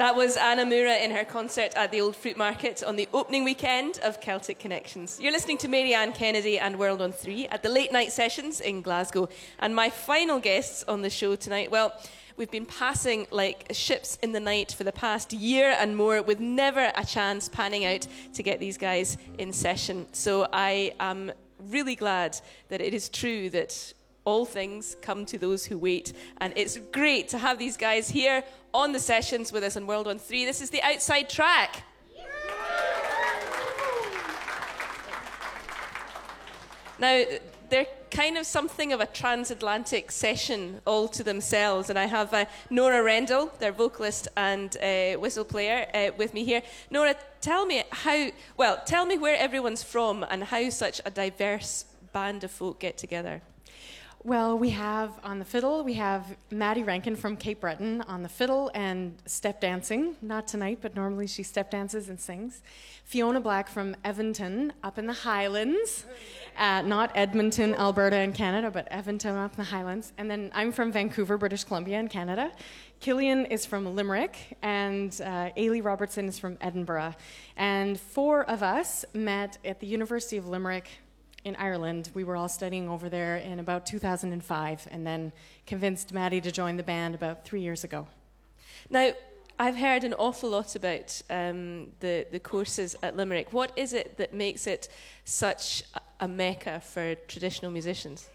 That was Anna Moura in her concert at the Old Fruit Market on the opening weekend of Celtic Connections. You're listening to Marianne Kennedy and World on 3 at the Late Night Sessions in Glasgow. And my final guests on the show tonight, well, we've been passing like ships in the night for the past year and more with never a chance panning out to get these guys in session. So I am really glad that it is true that all things come to those who wait. And it's great to have these guys here on the sessions with us on World on 3. This is the Outside Track. Now, they're kind of something of a transatlantic session all to themselves. And I have Nora Rendell, their vocalist and whistle player, with me here. Nora, tell me where everyone's from and how such a diverse band of folk get together. Well, we have on the fiddle, we have Maddie Rankin from Cape Breton on the fiddle and step dancing. Not tonight, but normally she step dances and sings. Fiona Black from Edmonton up in the Highlands. Not Edmonton, Alberta in Canada, but Edmonton up in the Highlands. And then I'm from Vancouver, British Columbia in Canada. Killian is from Limerick, and Ailey Robertson is from Edinburgh. And 4 of us met at the University of Limerick in Ireland. We were all studying over there in about 2005, and then convinced Maddie to join the band about 3 years ago. Now, I've heard an awful lot about the courses at Limerick. What is it that makes it such a mecca for traditional musicians?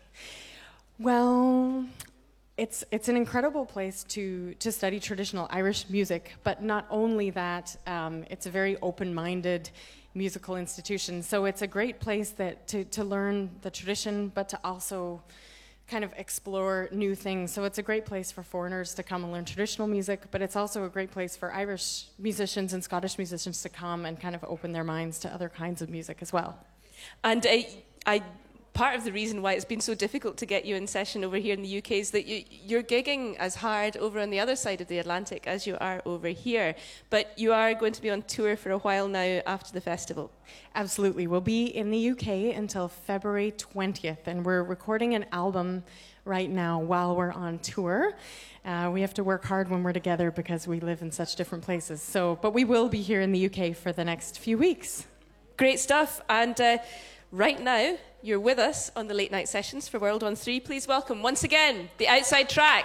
Well, it's an incredible place to study traditional Irish music, but not only that, it's a very open-minded musical institution. So it's a great place to learn the tradition, but to also kind of explore new things. So it's a great place for foreigners to come and learn traditional music, but it's also a great place for Irish musicians and Scottish musicians to come and kind of open their minds to other kinds of music as well. And part of the reason why it's been so difficult to get you in session over here in the UK is that you're gigging as hard over on the other side of the Atlantic as you are over here. But you are going to be on tour for a while now after the festival. Absolutely. We'll be in the UK until February 20th, and we're recording an album right now while we're on tour. We have to work hard when we're together because we live in such different places. But we will be here in the UK for the next few weeks. Great stuff. And right now, you're with us on the Late Night Sessions for World on 3. Please welcome, once again, the Outside Track.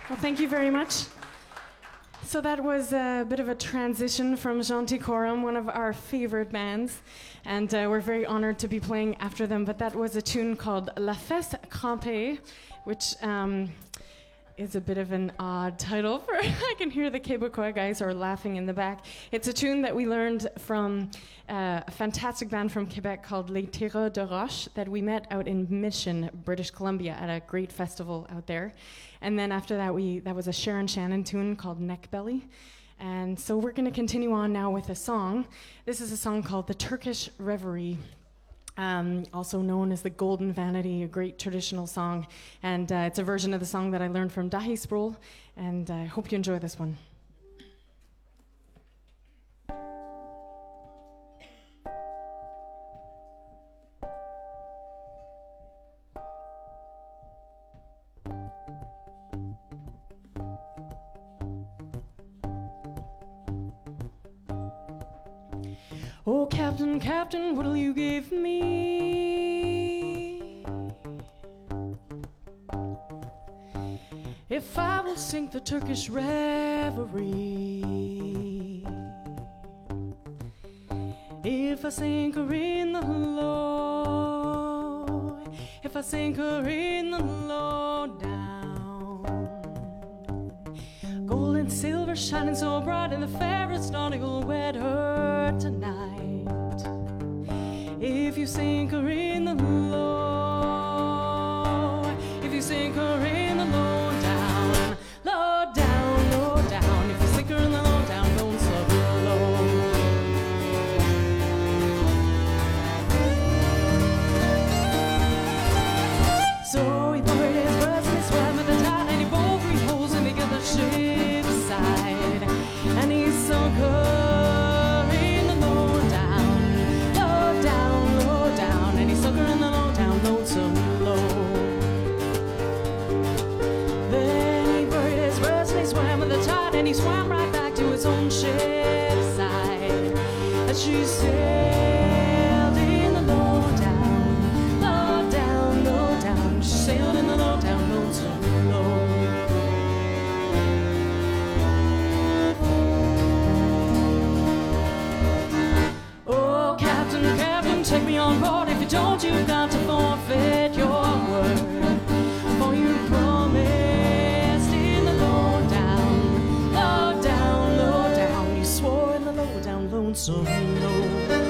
Well, thank you very much. So that was a bit of a transition from Janticorum, one of our favorite bands, and we're very honored to be playing after them. But that was a tune called La Feste Crampée, which is a bit of an odd title for. I can hear the Québécois guys are laughing in the back. It's a tune that we learned from a fantastic band from Quebec called Les Tireurs de Roche that we met out in Mission, British Columbia, at a great festival out there. And then after that, that was a Sharon Shannon tune called Neck Belly. And so we're going to continue on now with a song. This is a song called The Turkish Reverie, also known as the Golden Vanity, a great traditional song. And it's a version of the song that I learned from Dahi Sproul. And I hope you enjoy this one. Oh, Captain, Captain, what'll you give me if I will sink the Turkish reverie? If I sink her in the low, if I sink her in the low down, gold and silver shining so bright, and the fairest dawning will wed her tonight. If you sink her in the low, if you sink her in the low down, low down, low down, if you sink her in the low down, don't so low. So he poured his words and he swam with the tide, and he bored 3 holes and he got the ship side, and he sunk her. And he swam right back to his own ship's side as she sailed in the low down, low down, low down. She sailed in the low down, lonesome low. Oh, Captain, Captain, take me on board. If you don't, you've got to forfeit your word, for you promised in the low down, low down, low down. You swore in the low down, lonesome low.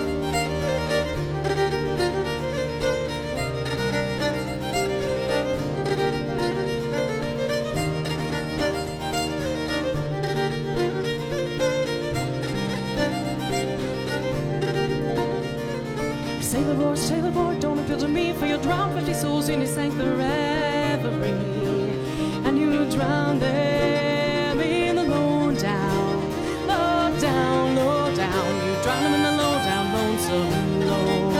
Sailor boy, don't appeal to me, for you drowned 50 souls and you sank the reverie, and you drowned them in the low down, low down, low down. You drowned them in the low down, lonesome low.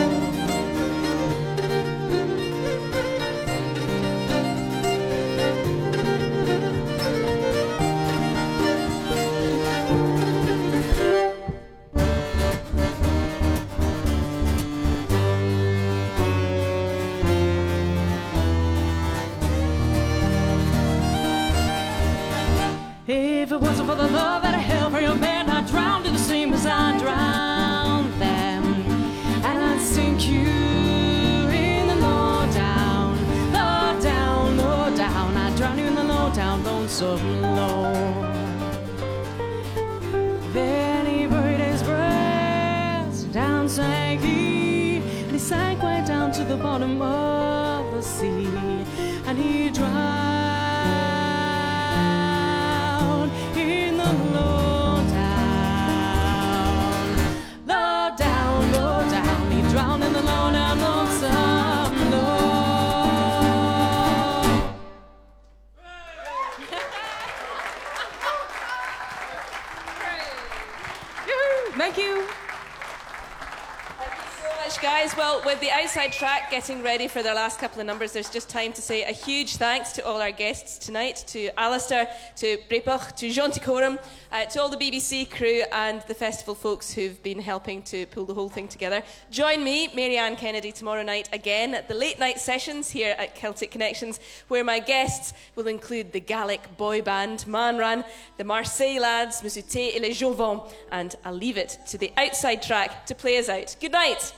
If it wasn't for the love that I held for your man, I'd drown to the same as I drowned them, and I'd sink you in the low down, low down, low down. I'd drown you in the low down, lonesome low. Then he buried his breast, down sank he, and he sank way down to the bottom of the sea, and he drowned in the low down, low down, low down. He drowned in the low down, lonesome low. Thank Thank you. you so much. much, guys. Well, with the outside track getting ready for their last couple of numbers, there's just time to say a huge thanks to all our guests tonight, to Alistair, to Brepach, to Jean Ticorum, to all the BBC crew and the festival folks who've been helping to pull the whole thing together. Join me, Mary-Anne Kennedy, tomorrow night again at the late night sessions here at Celtic Connections, where my guests will include the Gallic boy band Manran, the Marseille lads, Musouté et les Jouvents, and I'll leave it to the outside track to play us out. Good night.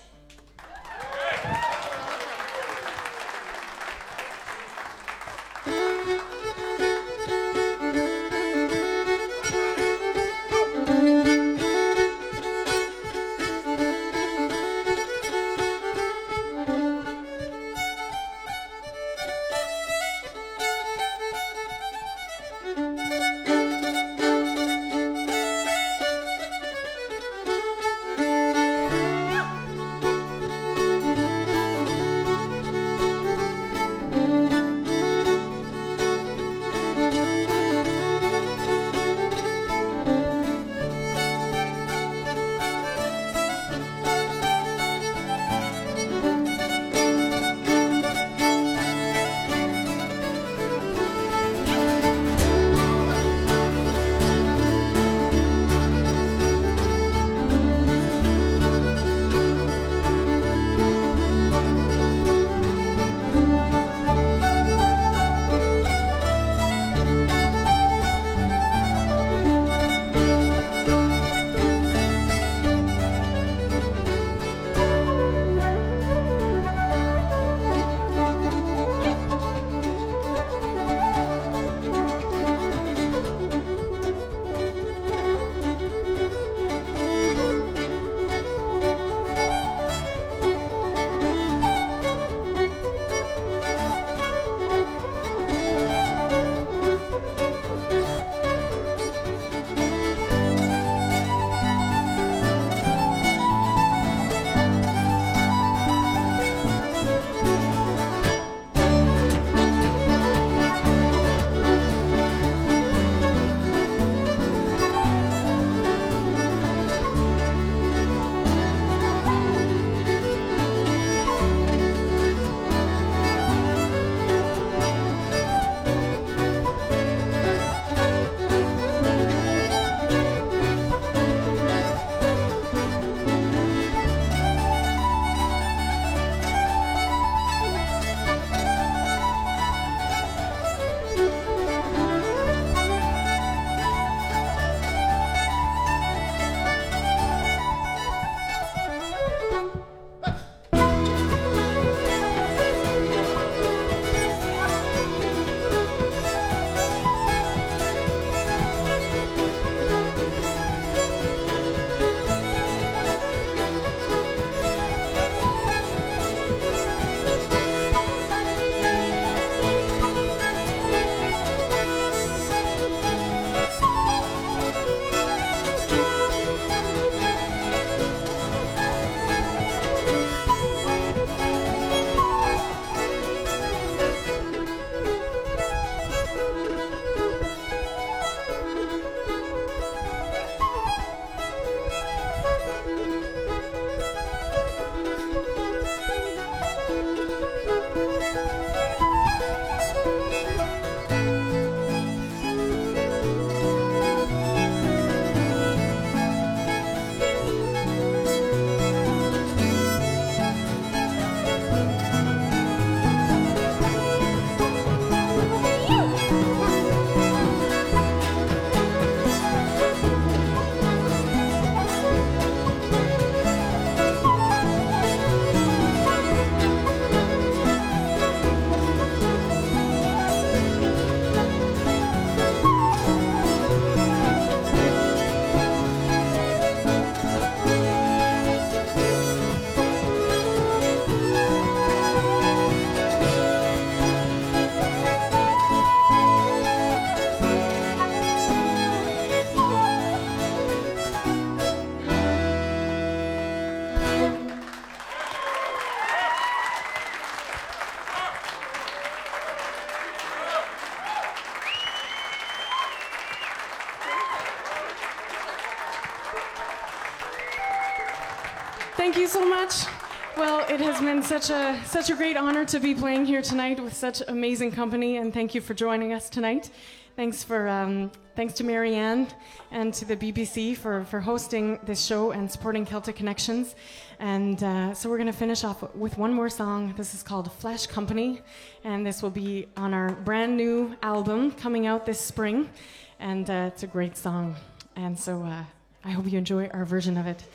Thank you so much. Well, it has been such a great honor to be playing here tonight with such amazing company, and thank you for joining us tonight. Thanks to Marianne and to the BBC for hosting this show and supporting Celtic Connections. And so we're going to finish off with one more song. This is called Flash Company, and this will be on our brand new album coming out this spring. And it's a great song, and so I hope you enjoy our version of it.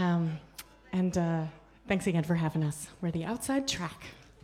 Thanks again for having us. We're the Outside Track.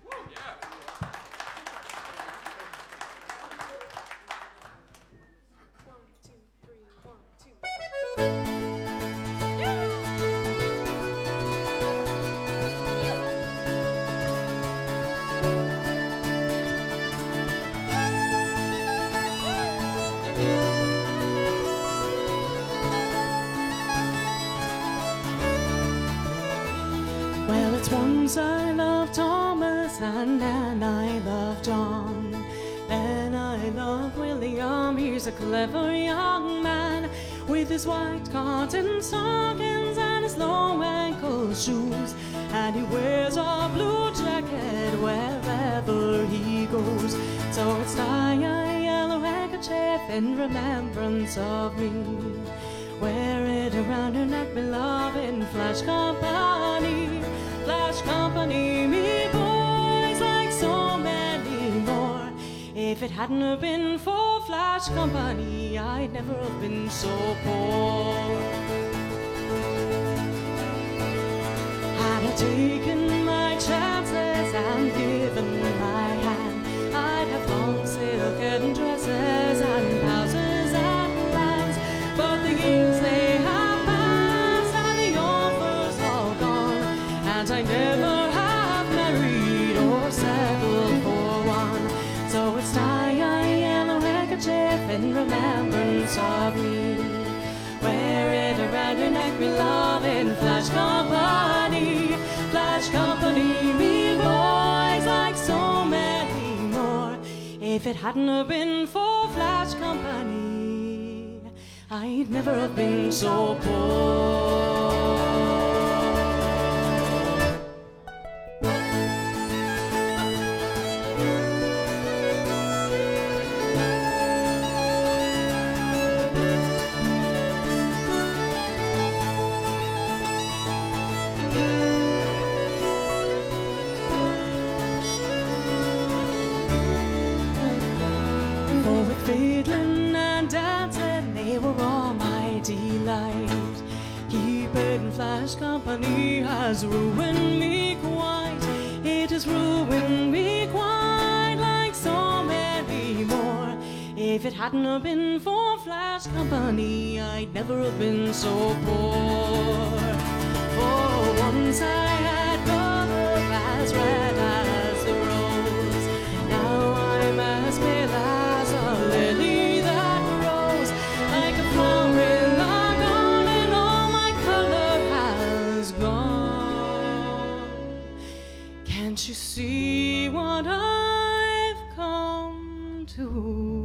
Once I loved Thomas and then I loved John. Then I loved William, he's a clever young man with his white cotton stockings and his low ankle shoes. And he wears a blue jacket wherever he goes. So it's tie a yellow handkerchief in remembrance of me. Wear it around your neck, beloved, in Flash Company. Flash Company, me boys, like so many more. If it hadn't have been for Flash Company, I'd never have been so poor. Had I taken my chances and given my hand, I'd have long silken dresses and houses and lands. But the years they have passed and the offers all gone, and I never have married or settled for one. So it's tie a yellow handkerchief in remembrance of me. Wear it around your neck, beloved, Flash Company. Flash Company, me boys, like so many more. If it hadn't have been for Flash Company, I'd never have been so poor. Fiddling and dancing, they were all my delight. Keeping Flash Company has ruined me quite. It has ruined me quite, like so many more. If it hadn't have been for Flash Company, I'd never have been so poor. For once I had love as red as the rose. Now I'm as pale as a lily that grows, like a flower in the garden. All my color has gone. Can't you see what I've come to?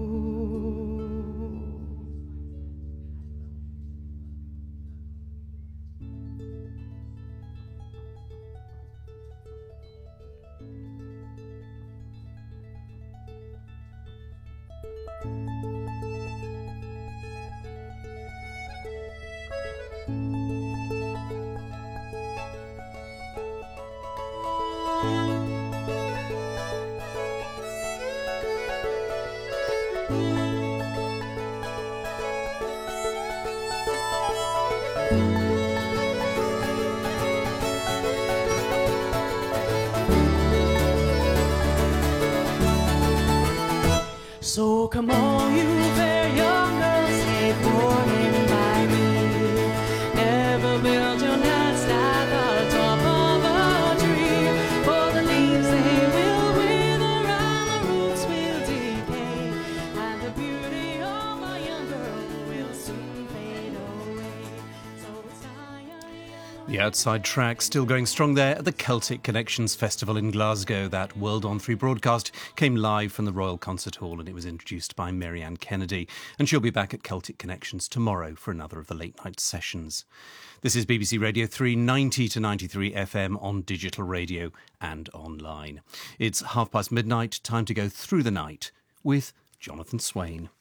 So come on, you fair young girls, take warning by me. Never build your nest at the top of a tree, for the leaves they will wither and the roots will decay, and the beauty of a young girl will soon fade away. So it's time. The Outside Track still going strong there at the Celtic Connections Festival in Glasgow. That World on 3 broadcast came live from the Royal Concert Hall and it was introduced by Marianne Kennedy. And she'll be back at Celtic Connections tomorrow for another of the late night sessions. This is BBC Radio 3, 90 to 93 FM on digital radio and online. It's midnight, time to go through the night with Jonathan Swain.